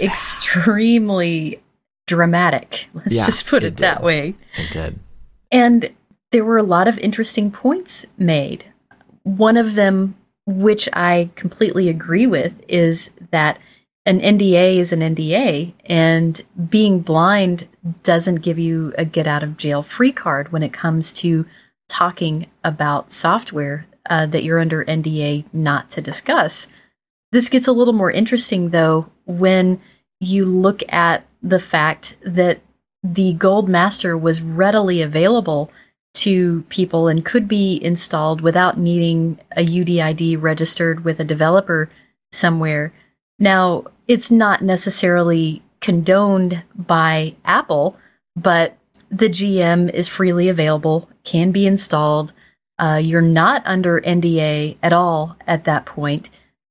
extremely dramatic. Let's yeah, just put it, it that way. It did. And there were a lot of interesting points made. One of them, which I completely agree with, is that an N D A is an N D A, and being blind doesn't give you a get-out-of-jail-free card when it comes to talking about software uh, that you're under N D A not to discuss. This gets a little more interesting, though, when you look at the fact that the Goldmaster was readily available to people and could be installed without needing a U D I D registered with a developer somewhere. Now, it's not necessarily condoned by Apple, but the G M is freely available, can be installed. Uh, you're not under N D A at all at that point.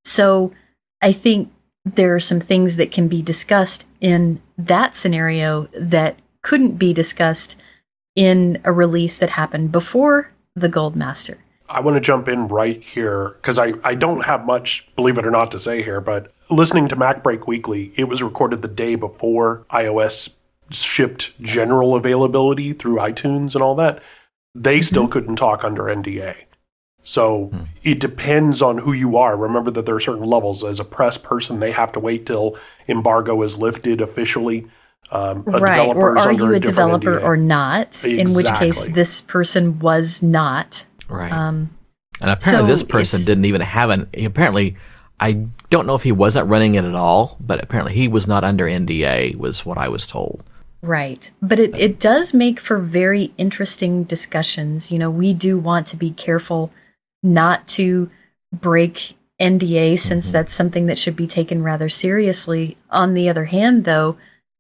So I think there are some things that can be discussed in that scenario that couldn't be discussed in a release that happened before the Gold Master. I want to jump in right here because I, I don't have much, believe it or not, to say here, but listening to MacBreak Weekly, it was recorded the day before iOS shipped general availability through iTunes and all that. They mm-hmm. still couldn't talk under N D A. So hmm. it depends on who you are. Remember that there are certain levels. As a press person, they have to wait till embargo is lifted officially. Um, a right, or are you a, a developer N D A. Or not? Exactly. In which case, this person was not. Right. Um, and apparently so this person didn't even have an... Apparently, I don't know if he wasn't running it at all, but apparently he was not under N D A, was what I was told. Right. But it, it does make for very interesting discussions. You know, we do want to be careful not to break N D A since mm-hmm. that's something that should be taken rather seriously. On the other hand, though,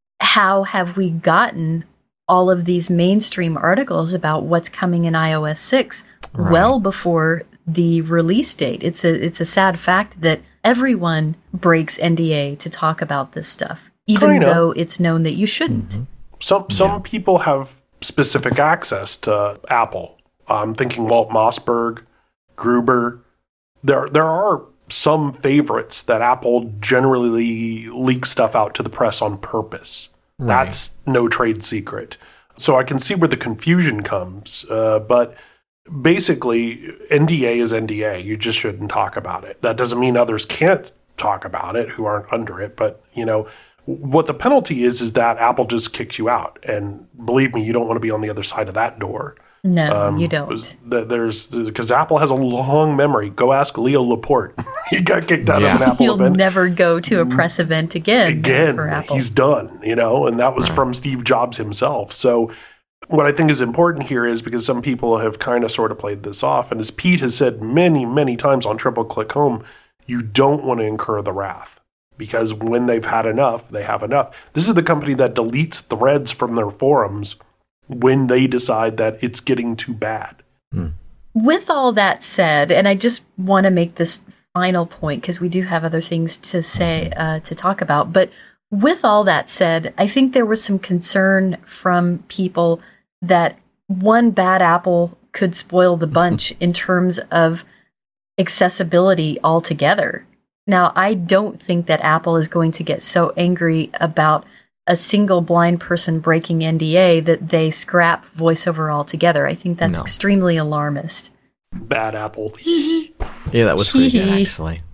how have we gotten all of these mainstream articles about what's coming in i O S six right. well before the release date? It's a it's a sad fact that everyone breaks N D A to talk about this stuff, even Kinda. though it's known that you shouldn't. Mm-hmm. Some some yeah. people have specific access to Apple. I'm thinking Walt Mossberg, Gruber. There there are some favorites that Apple generally leaks stuff out to the press on purpose. Right. That's no trade secret. So I can see where the confusion comes. Uh, but basically, N D A is N D A. You just shouldn't talk about it. That doesn't mean others can't talk about it who aren't under it. But, you know, what the penalty is, is that Apple just kicks you out. And believe me, you don't want to be on the other side of that door. No, um, you don't. There's because Apple has a long memory. Go ask Leo Laporte. He got kicked out yeah. of an Apple He'll event. He'll never go to a press event again. Again, for Apple. He's done. You know, and that was right. from Steve Jobs himself. So, what I think is important here is because some people have kind of sort of played this off, and as Pete has said many, many times on Triple Click Home, you don't want to incur the wrath. Because when they've had enough, they have enough. This is the company that deletes threads from their forums when they decide that it's getting too bad. Hmm. With all that said, and I just want to make this final point because we do have other things to say, uh, to talk about. But with all that said, I think there was some concern from people that one bad apple could spoil the bunch in terms of accessibility altogether. Now, I don't think that Apple is going to get so angry about a single blind person breaking N D A that they scrap VoiceOver altogether. I think that's no. extremely alarmist. Bad apple. Yeah, that was pretty good, actually.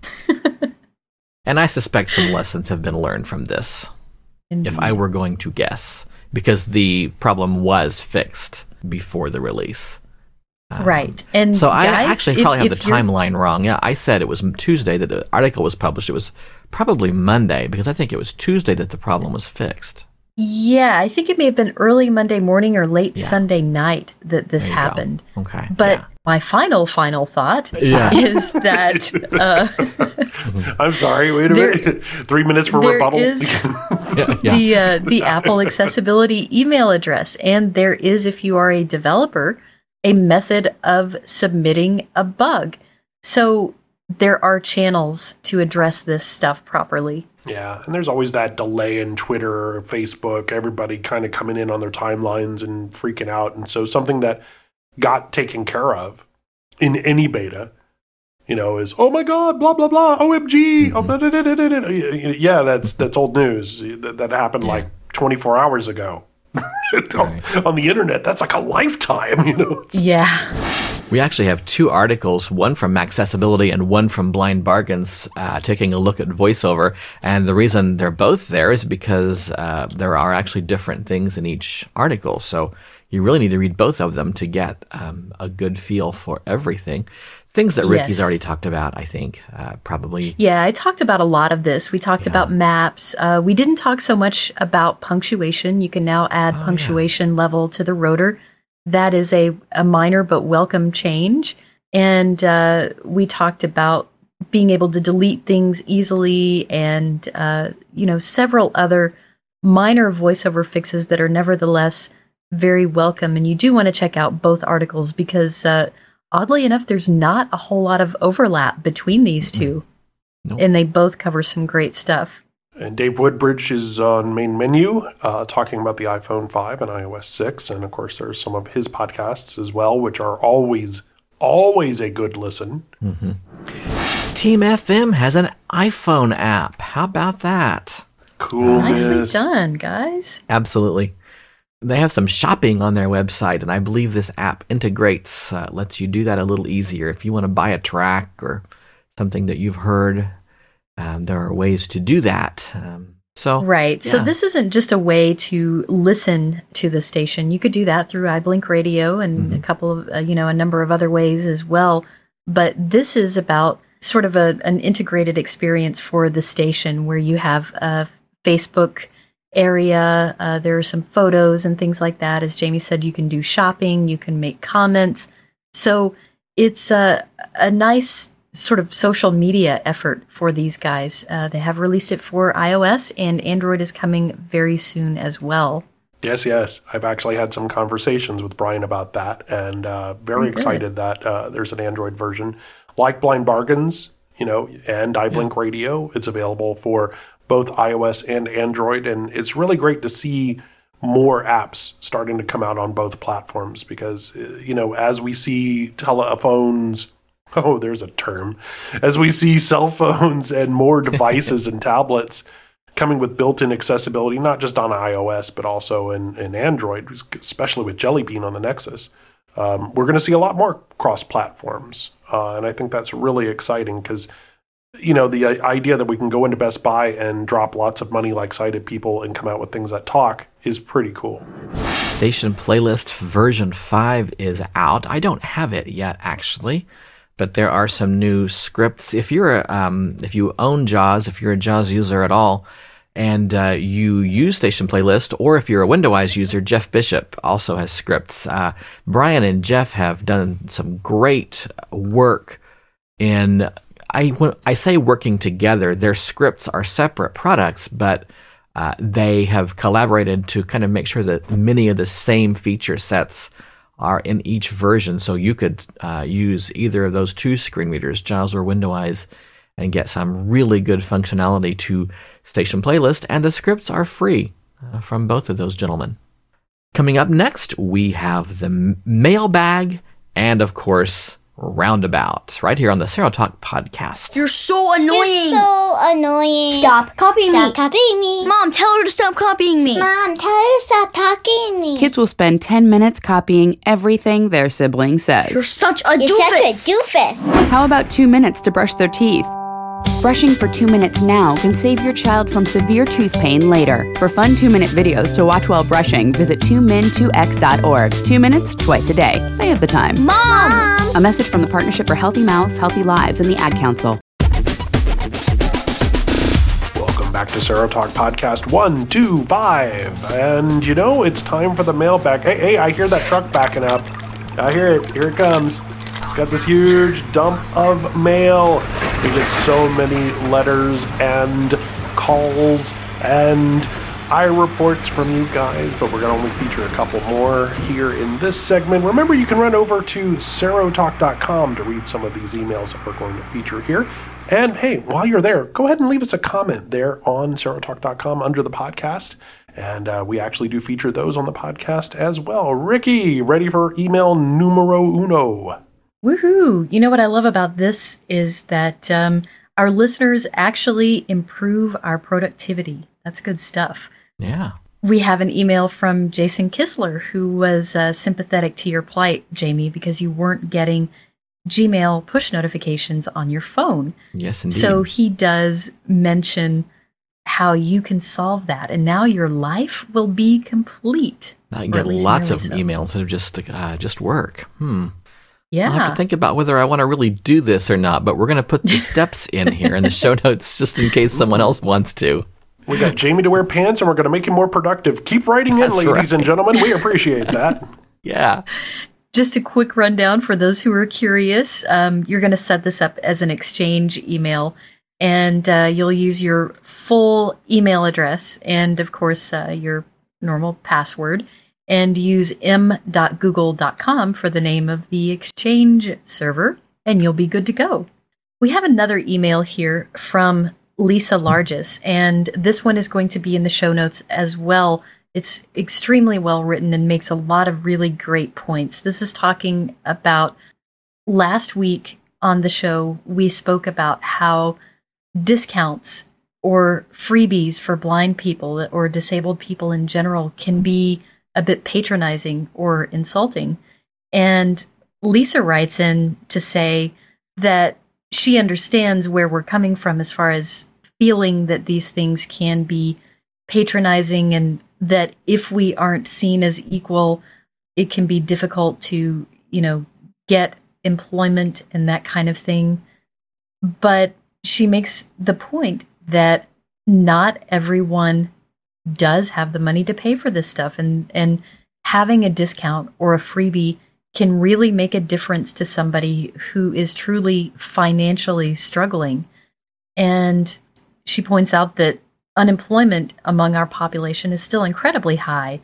And I suspect some lessons have been learned from this, Indeed. If I were going to guess, because the problem was fixed before the release. Um, right. And so guys, I actually if, probably have if the timeline wrong. Yeah, I said it was Tuesday that the article was published. It was probably Monday, because I think it was Tuesday that the problem was fixed. Yeah, I think it may have been early Monday morning or late yeah. Sunday night that this happened. Go. Okay. But yeah. my final, final thought yeah. is that... Uh, I'm sorry, wait a there, minute. Three minutes for there rebuttal. Is yeah, yeah. the, uh, the Apple accessibility email address. And there is, if you are a developer, a method of submitting a bug. So there are channels to address this stuff properly. Yeah, and there's always that delay in Twitter or Facebook, everybody kind of coming in on their timelines and freaking out. And so something that got taken care of in any beta, you know, is, oh my God, blah, blah, blah, O M G. Mm-hmm. Oh, blah, blah, blah, blah, blah. Yeah, that's that's old news. That, that happened yeah. like twenty-four hours ago. Right. On the internet, that's like a lifetime, you know? Yeah. We actually have two articles, one from Accessibility and one from Blind Bargains, uh, taking a look at VoiceOver. And the reason they're both there is because uh, there are actually different things in each article. So you really need to read both of them to get um, a good feel for everything. Things that Ricky's yes. already talked about, I think, uh, probably. Yeah, I talked about a lot of this. We talked yeah. about maps. Uh, we didn't talk so much about punctuation. You can now add oh, punctuation yeah. level to the rotor. That is a, a minor but welcome change. And uh, we talked about being able to delete things easily and, uh, you know, several other minor VoiceOver fixes that are nevertheless very welcome. And you do want to check out both articles because, uh, oddly enough, there's not a whole lot of overlap between these two. Nope. And they both cover some great stuff. And Dave Woodbridge is on Main Menu uh, talking about the iPhone five and iOS six. And, of course, there's some of his podcasts as well, which are always, always a good listen. Mm-hmm. Team F M has an iPhone app. How about that? Cool. Nicely done, guys. Absolutely. They have some shopping on their website, and I believe this app integrates, uh, lets you do that a little easier. If you want to buy a track or something that you've heard, um, there are ways to do that. Um, so Right. Yeah. So this isn't just a way to listen to the station. You could do that through iBlink Radio and mm-hmm. a couple of, uh, you know, a number of other ways as well. But this is about sort of a, an integrated experience for the station where you have a Facebook area. Uh, there are some photos and things like that. As Jamie said, you can do shopping, you can make comments. So it's a, a nice sort of social media effort for these guys. Uh, they have released it for iOS, and Android is coming very soon as well. Yes, yes. I've actually had some conversations with Brian about that, and uh, very Very excited that uh, there's an Android version. Like Blind Bargains, you know, and iBlink yeah. Radio, it's available for both iOS and Android, and it's really great to see more apps starting to come out on both platforms because, you know, as we see telephones, oh, there's a term, as we see cell phones and more devices and tablets coming with built-in accessibility, not just on iOS, but also in, in Android, especially with Jelly Bean on the Nexus, um, we're going to see a lot more cross-platforms, uh, and I think that's really exciting because you know, the idea that we can go into Best Buy and drop lots of money like sighted people and come out with things that talk is pretty cool. Station Playlist version five is out. I don't have it yet, actually, but there are some new scripts. If you're a, um, if you own JAWS, if you're a JAWS user at all, and uh, you use Station Playlist, or if you're a Windowise user, Jeff Bishop also has scripts. Uh, Brian and Jeff have done some great work in... I, when I say working together, their scripts are separate products, but uh, they have collaborated to kind of make sure that many of the same feature sets are in each version. So you could uh, use either of those two screen readers, JAWS or Windowise, and get some really good functionality to Station Playlist. And the scripts are free uh, from both of those gentlemen. Coming up next, we have the mailbag and, of course, Roundabout, right here on the Serotalk podcast. You're so annoying. You're so annoying. Stop copying stop me. Stop copying me. Mom, tell her to stop copying me. Mom, tell her to stop talking me. Kids will spend ten minutes copying everything their sibling says. You're such a You're doofus. such a doofus. How about two minutes to brush their teeth? Brushing for two minutes now can save your child from severe tooth pain later. For fun two-minute videos to watch while brushing, visit two min two x dot org. Two minutes, twice a day. They have the time. Mom! A message from the Partnership for Healthy Mouths, Healthy Lives, and the Ad Council. Welcome back to Serotalk Podcast one two five. And, you know, it's time for the mailbag. Hey, hey, I hear that truck backing up. I hear it. Here it comes. It's got this huge dump of mail. We get so many letters and calls and iReports from you guys, but we're going to only feature a couple more here in this segment. Remember, you can run over to serotalk dot com to read some of these emails that we're going to feature here. And hey, while you're there, go ahead and leave us a comment there on serotalk dot com under the podcast. And uh, we actually do feature those on the podcast as well. Ricky, ready for email numero uno? Woohoo! You know what I love about this is that um, our listeners actually improve our productivity. That's good stuff. Yeah. We have an email from Jason Kistler, who was uh, sympathetic to your plight, Jamie, because you weren't getting Gmail push notifications on your phone. Yes, indeed. So he does mention how you can solve that, and now your life will be complete. Now you get lots of so. emails that are just uh, just work. Hmm. Yeah. I'll have to think about whether I want to really do this or not, but we're going to put the steps in here in the show notes just in case someone else wants to. We got Jamie to wear pants, and we're going to make him more productive. Keep writing in, That's ladies right. and gentlemen. We appreciate that. Yeah. Just a quick rundown for those who are curious. Um, you're going to set this up as an exchange email, and uh, you'll use your full email address and, of course, uh, your normal password, and use m dot google dot com for the name of the exchange server, and you'll be good to go. We have another email here from Lisa Largis. And this one is going to be in the show notes as well. It's extremely well written and makes a lot of really great points. This is talking about last week on the show, we spoke about how discounts or freebies for blind people or disabled people in general can be a bit patronizing or insulting. And Lisa writes in to say that she understands where we're coming from as far as feeling that these things can be patronizing, and that if we aren't seen as equal, it can be difficult to, you know, get employment and that kind of thing. But she makes the point that not everyone does have the money to pay for this stuff, and and having a discount or a freebie can really make a difference to somebody who is truly financially struggling. And she points out that unemployment among our population is still incredibly high,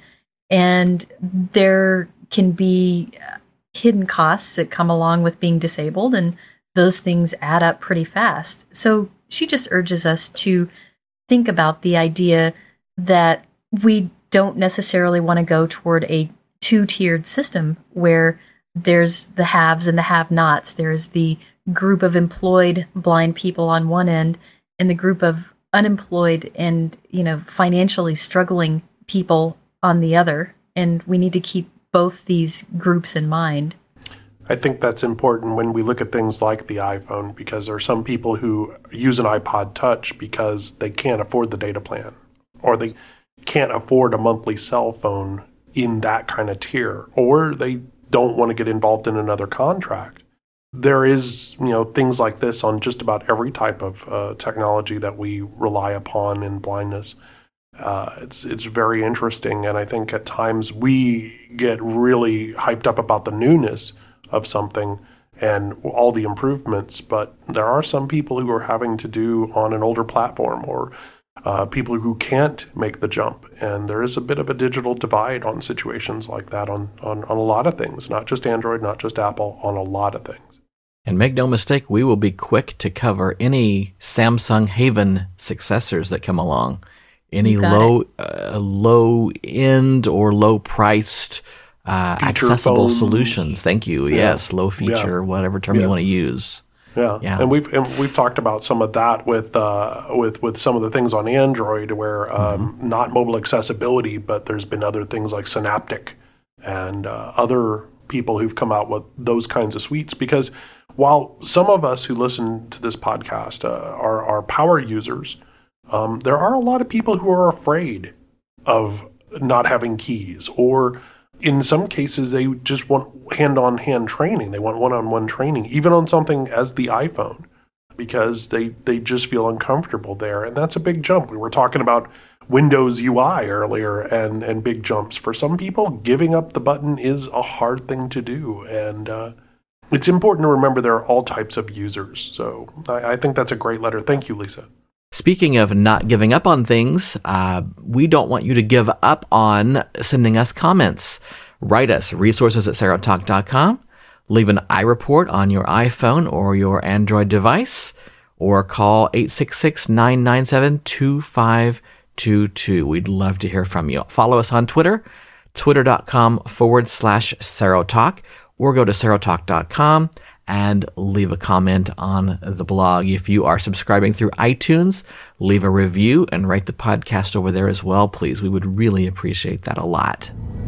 and there can be hidden costs that come along with being disabled, and those things add up pretty fast. So she just urges us to think about the idea that we don't necessarily want to go toward a two-tiered system where there's the haves and the have-nots. There's the group of employed blind people on one end and the group of unemployed and, you know, financially struggling people on the other. And we need to keep both these groups in mind. I think that's important when we look at things like the iPhone, because there are some people who use an iPod Touch because they can't afford the data plan, or they can't afford a monthly cell phone in that kind of tier, or they don't want to get involved in another contract. There is, you know, things like this on just about every type of uh, technology that we rely upon in blindness. Uh, it's it's very interesting, and I think at times we get really hyped up about the newness of something and all the improvements, but there are some people who are having to do on an older platform, or uh, people who can't make the jump, and there is a bit of a digital divide on situations like that on, on, on a lot of things, not just Android, not just Apple, on a lot of things. And make no mistake, we will be quick to cover any Samsung Haven successors that come along. Any low, uh, low end or low priced, uh, accessible phones. solutions. Thank you. Yeah. Yes, low feature, Yeah. whatever term Yeah. you want to use. Yeah. Yeah. and we've and we've talked about some of that with uh, with with some of the things on Android where um, mm-hmm. not mobile accessibility, but there's been other things like Synaptic and uh, other people who've come out with those kinds of suites. Because while some of us who listen to this podcast uh, are are power users, um, there are a lot of people who are afraid of not having keys, or in some cases, they just want hand-on-hand training. They want one-on-one training, even on something as the iPhone, because they, they just feel uncomfortable there. And that's a big jump. We were talking about Windows U I earlier and, and big jumps. For some people, giving up the button is a hard thing to do. And uh, it's important to remember there are all types of users. So I, I think that's a great letter. Thank you, Lisa. Speaking of not giving up on things, uh, we don't want you to give up on sending us comments. Write us, resources at serotalk dot com. Leave an iReport on your iPhone or your Android device, or call eight six six, nine nine seven, two five two two. We'd love to hear from you. Follow us on Twitter, twitter.com forward slash serotalk, or go to serotalk dot com and leave a comment on the blog. If you are subscribing through iTunes, leave a review and rate the podcast over there as well, please. We would really appreciate that a lot.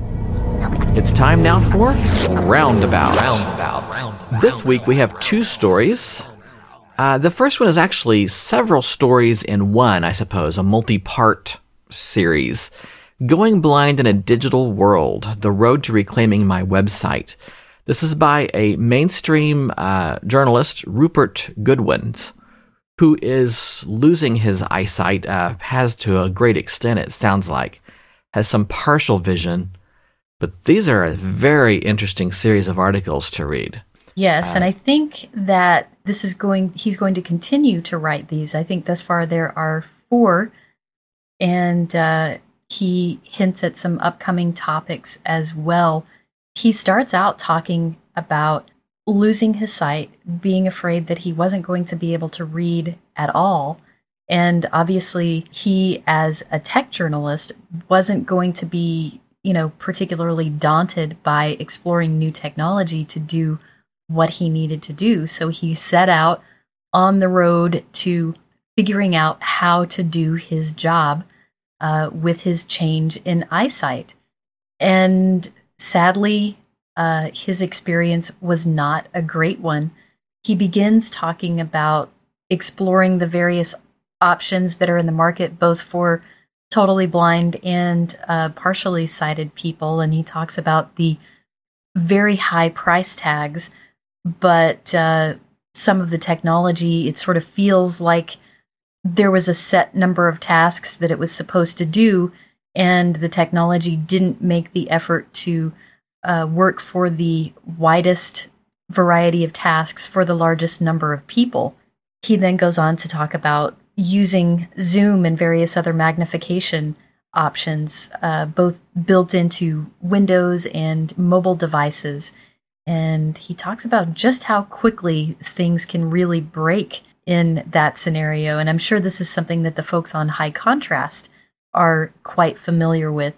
It's time now for Roundabout. Roundabout. Roundabout. This week we have two stories. Uh, the first one is actually several stories in one, I suppose, a multi-part series. Going Blind in a Digital World, The Road to Reclaiming My Website. This is by a mainstream uh, journalist, Rupert Goodwin, who is losing his eyesight, uh, has to a great extent, it sounds like, has some partial vision. But these are a very interesting series of articles to read. Yes, uh, and I think that this is going, he's going to continue to write these. I think thus far there are four, and uh, he hints at some upcoming topics as well. He starts out talking about losing his sight, being afraid that he wasn't going to be able to read at all, And obviously, he, as a tech journalist, wasn't going to be, you know, particularly daunted by exploring new technology to do what he needed to do. So he set out on the road to figuring out how to do his job uh, with his change in eyesight. And sadly, uh, his experience was not a great one. He begins talking about exploring the various options that are in the market, both for totally blind and uh, partially sighted people. And he talks about the very high price tags, but uh, some of the technology, it sort of feels like there was a set number of tasks that it was supposed to do, and the technology didn't make the effort to uh, work for the widest variety of tasks for the largest number of people. He then goes on to talk about using Zoom and various other magnification options, uh, both built into Windows and mobile devices. And he talks about just how quickly things can really break in that scenario. And I'm sure this is something that the folks on High Contrast are quite familiar with.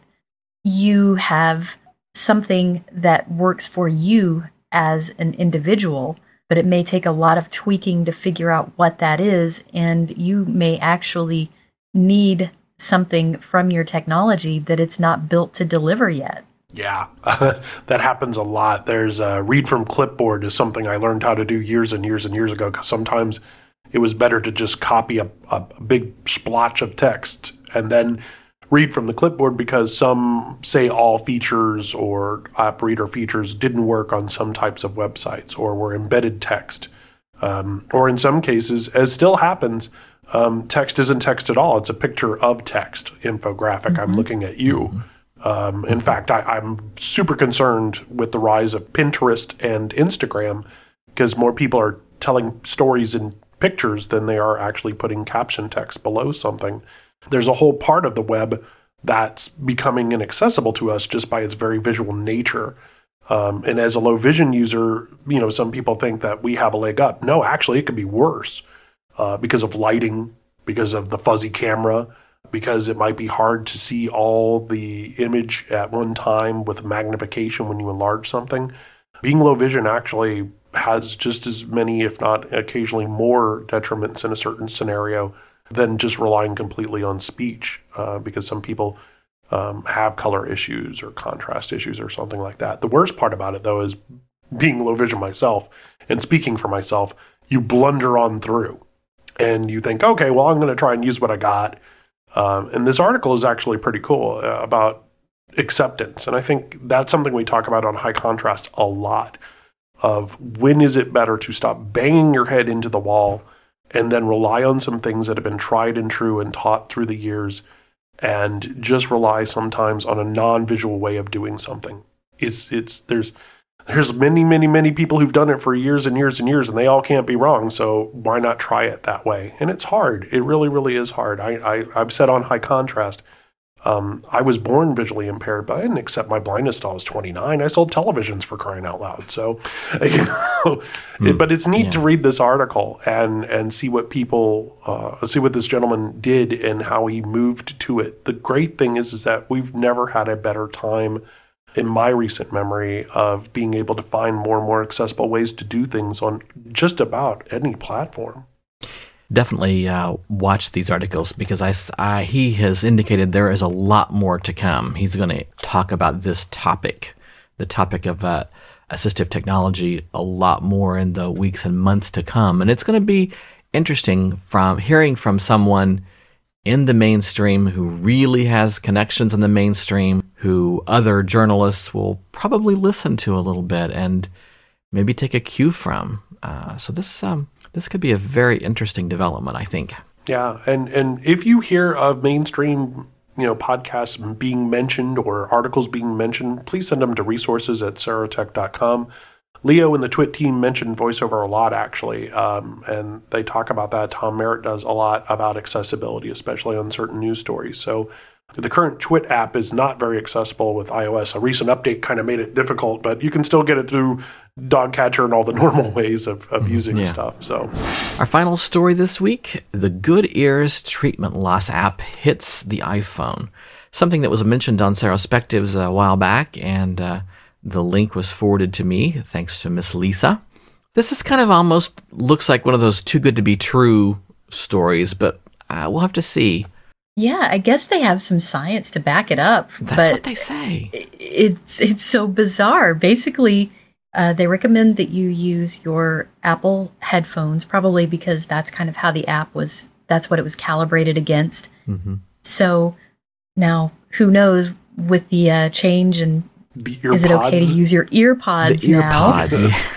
You have something that works for you as an individual, but it may take a lot of tweaking to figure out what that is, and you may actually need something from your technology that it's not built to deliver yet. Yeah, that happens a lot. There's uh, read from clipboard is something I learned how to do years and years and years ago, because sometimes it was better to just copy a, a big splotch of text and then read from the clipboard, because some, say, all features or app reader features didn't work on some types of websites or were embedded text. Um, or in some cases, as still happens, um, text isn't text at all. It's a picture of text infographic. Mm-hmm. I'm looking at you. Um, in fact, I, I'm super concerned with the rise of Pinterest and Instagram, because more people are telling stories in pictures than they are actually putting caption text below something. There's a whole part of the web that's becoming inaccessible to us just by its very visual nature. Um, and as a low vision user, you know, some people think that we have a leg up. No, actually, it could be worse uh, because of lighting, because of the fuzzy camera, because it might be hard to see all the image at one time with magnification when you enlarge something. Being low vision actually has just as many, if not occasionally more, detriments in a certain scenario than just relying completely on speech, uh, because some people um, have color issues or contrast issues or something like that. The worst part about it, though, is being low vision myself and speaking for myself, you blunder on through and you think, okay, well, I'm going to try and use what I got. Um, and this article is actually pretty cool uh, about acceptance. And I think that's something we talk about on High Contrast a lot, of when is it better to stop banging your head into the wall and then rely on some things that have been tried and true and taught through the years, and just rely sometimes on a non-visual way of doing something. It's it's there's there's many, many, many people who've done it for years and years and years, and they all can't be wrong, so why not try it that way? And it's hard. It really, really is hard. I, I, I've said on High Contrast, um, I was born visually impaired, but I didn't accept my blindness till I was twenty-nine. I sold televisions, for crying out loud. So, you know, mm, it, but it's neat yeah. to read this article and and see what people, uh, see what this gentleman did and how he moved to it. The great thing is, is that we've never had a better time in my recent memory of being able to find more and more accessible ways to do things on just about any platform. Definitely uh, watch these articles, because I, I, he has indicated there is a lot more to come. He's going to talk about this topic, the topic of uh, assistive technology, a lot more in the weeks and months to come. And it's going to be interesting from hearing from someone in the mainstream who really has connections in the mainstream, who other journalists will probably listen to a little bit and maybe take a cue from. Uh, so this um, this could be a very interesting development, I think. Yeah, and and if you hear of mainstream, you know, podcasts being mentioned or articles being mentioned, please send them to resources at serotech dot com. Leo and the Twit team mentioned VoiceOver a lot, actually, um, and they talk about that. Tom Merritt does a lot about accessibility, especially on certain news stories. So The current Twit app is not very accessible with iOS. A recent update kind of made it difficult, but you can still get it through Dogcatcher and all the normal ways of, of using yeah. stuff. So, our final story this week, the Good Ears treatment loss app hits the iPhone. Something that was mentioned on Serospectives a while back, and uh, the link was forwarded to me thanks to Miss Lisa. This is kind of almost looks like one of those too good to be true stories, but uh, we'll have to see. Yeah, I guess they have some science to back it up. That's but what they say. It's it's so bizarre. Basically, uh, they recommend that you use your Apple headphones, probably because that's kind of how the app was, that's what it was calibrated against. Mm-hmm. So now, who knows with the uh, change and the ear is it okay to pods? use your ear pods the ear now? pod,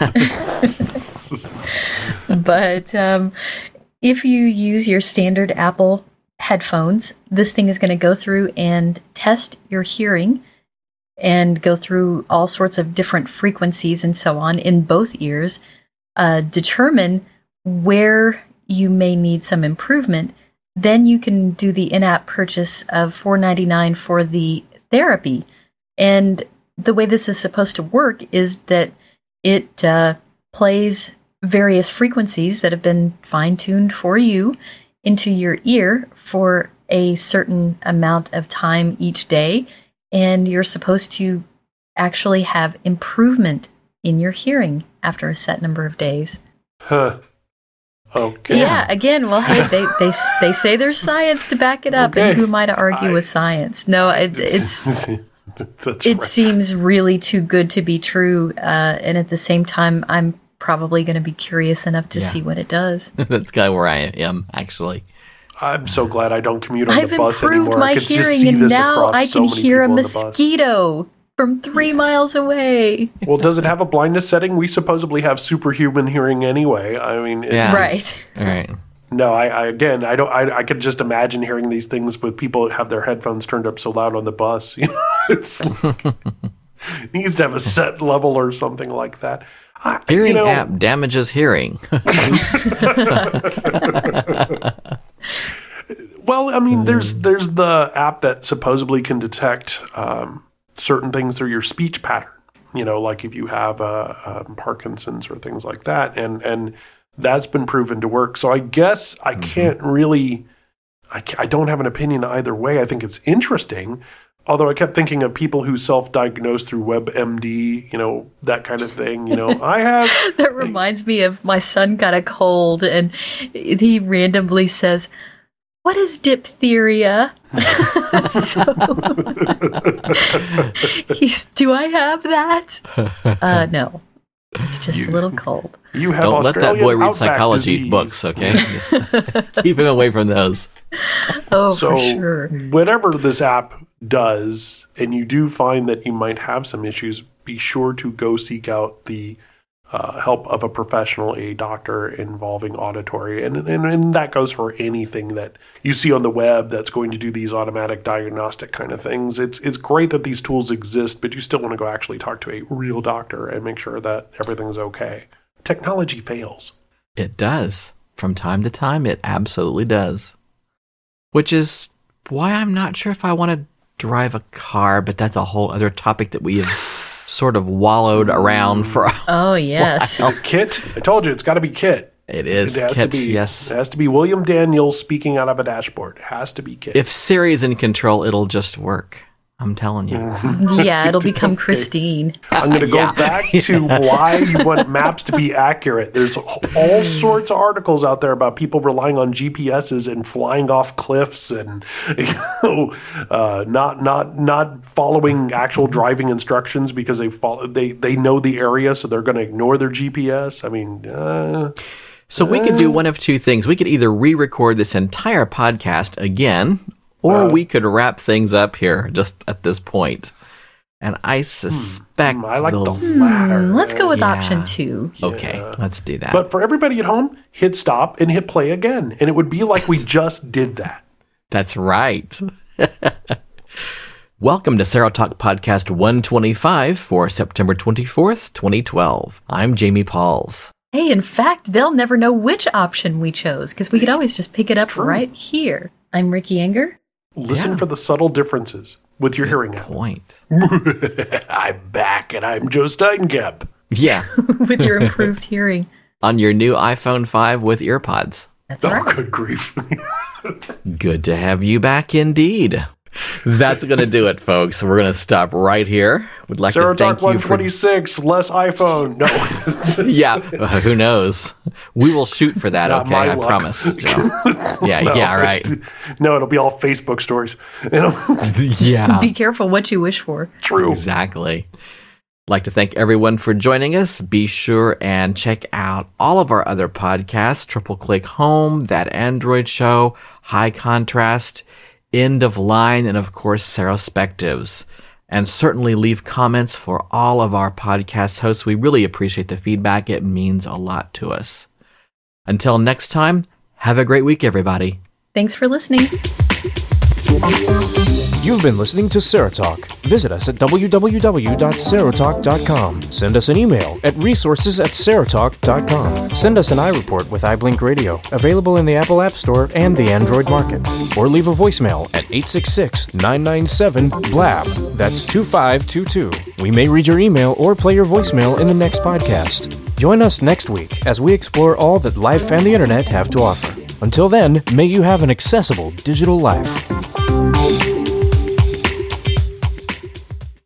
yeah. But um, if you use your standard Apple headphones, this thing is going to go through and test your hearing and go through all sorts of different frequencies and so on in both ears, uh, determine where you may need some improvement. Then you can do the in-app purchase of four ninety-nine for the therapy. And the way this is supposed to work is that it uh, plays various frequencies that have been fine-tuned for you into your ear for a certain amount of time each day, and you're supposed to actually have improvement in your hearing after a set number of days. Huh. Okay. Yeah, again, well, hey, they they they say there's science to back it up, Okay. and who am I to argue I, with science? No, it, it's That's it right. seems really too good to be true, uh, and at the same time, I'm probably going to be curious enough to Yeah. see what it does. That's kind of where I am, actually. I'm so glad I don't commute on I've the bus improved anymore. my I could just hearing, see and this now across I so can many hear a people on the bus. mosquito from three miles away. Well, does it have a blindness setting? We supposedly have superhuman hearing anyway. I mean, it, Yeah. Right. All right. No, I, I again, I don't. I, I could just imagine hearing these things with people that have their headphones turned up so loud on the bus. You know, it's it needs to have a set level or something like that. I, Hearing you know, app damages hearing. Well, I mean, there's there's the app that supposedly can detect um, certain things through your speech pattern. You know, like if you have uh, um, Parkinson's or things like that, and and that's been proven to work. So I guess I Mm-hmm. can't really, I, ca- I don't have an opinion either way. I think it's interesting. Although I kept thinking of people who self-diagnose through WebMD, you know, that kind of thing. You know, I have. That reminds me of my son got a cold, and he randomly says, "What is diphtheria?" So, he's, do I have that? Uh, no, it's just a little cold. You have Don't let that Australian boy read outback psychology disease. books, okay? Just keep him away from those. Oh, so for sure. whatever this app does, and you do find that you might have some issues, be sure to go seek out the uh, help of a professional, a doctor involving auditory. And, and, and that goes for anything that you see on the web that's going to do these automatic diagnostic kind of things. It's, it's great that these tools exist, but you still want to go actually talk to a real doctor and make sure that everything's okay. Technology fails. It does. From time to time, it absolutely does. Which is why I'm not sure if I want to drive a car, but that's a whole other topic that we have sort of wallowed around for a Oh, yes. Is it Kit? I told you, it's got to be Kit. It is It has Kit, to be. yes. It has to be William Daniels speaking out of a dashboard. It has to be Kit. If Siri's in control, it'll just work. I'm telling you. Yeah, it'll become Christine. I'm going to go Yeah. back to why you want maps to be accurate. There's all sorts of articles out there about people relying on G P S's and flying off cliffs and you know, uh, not not not following actual driving instructions because they follow they they know the area, so they're going to ignore their G P S. I mean. Uh, So we could do one of two things. We could either re-record this entire podcast again, or Uh, we could wrap things up here just at this point. And I suspect I like the the latter. Hmm, let's go with Yeah. option two. Okay, let's do that. But for everybody at home, hit stop and hit play again, and it would be like we just did that. That's right. Welcome to Sarah Talk Podcast one twenty-five for September twenty-fourth, twenty twelve. I'm Jamie Pauls. Hey, in fact, they'll never know which option we chose because we could always just pick it up true. right here. I'm Ricky Enger. Listen Yeah. for the subtle differences with your hearing aid. Point. I'm back, and I'm Joe Steinkamp. Yeah. With your improved hearing. On your new iPhone five with earpods. That's Oh, right. good grief. Good to have you back indeed. That's going to do it, folks. We're going to stop right here. We'd like Sarah to thank Talk you for... one twenty-six, less iPhone. No. Yeah, uh, who knows? We will shoot for that, Not okay? my I luck. promise, Joe. Yeah, No. yeah, right. No, it'll be all Facebook stories. You know? Yeah. Be careful what you wish for. True. Exactly. Like to thank everyone for joining us. Be sure and check out all of our other podcasts, Triple Click Home, That Android Show, High Contrast, End of Line, and of course, Serospectives. And certainly leave comments for all of our podcast hosts. We really appreciate the feedback. It means a lot to us. Until next time, have a great week, everybody. Thanks for listening. You've been listening to Serotalk. Visit us at w w w dot serotalk dot com. Send us an email at resources at serotalk dot com. Send us an iReport with iBlink Radio, available in the Apple App Store and the Android market. Or leave a voicemail at eight six six, nine nine seven, B L A B. That's two five two two. We may read your email or play your voicemail in the next podcast. Join us next week as we explore all that life and the internet have to offer. Until then, may you have an accessible digital life.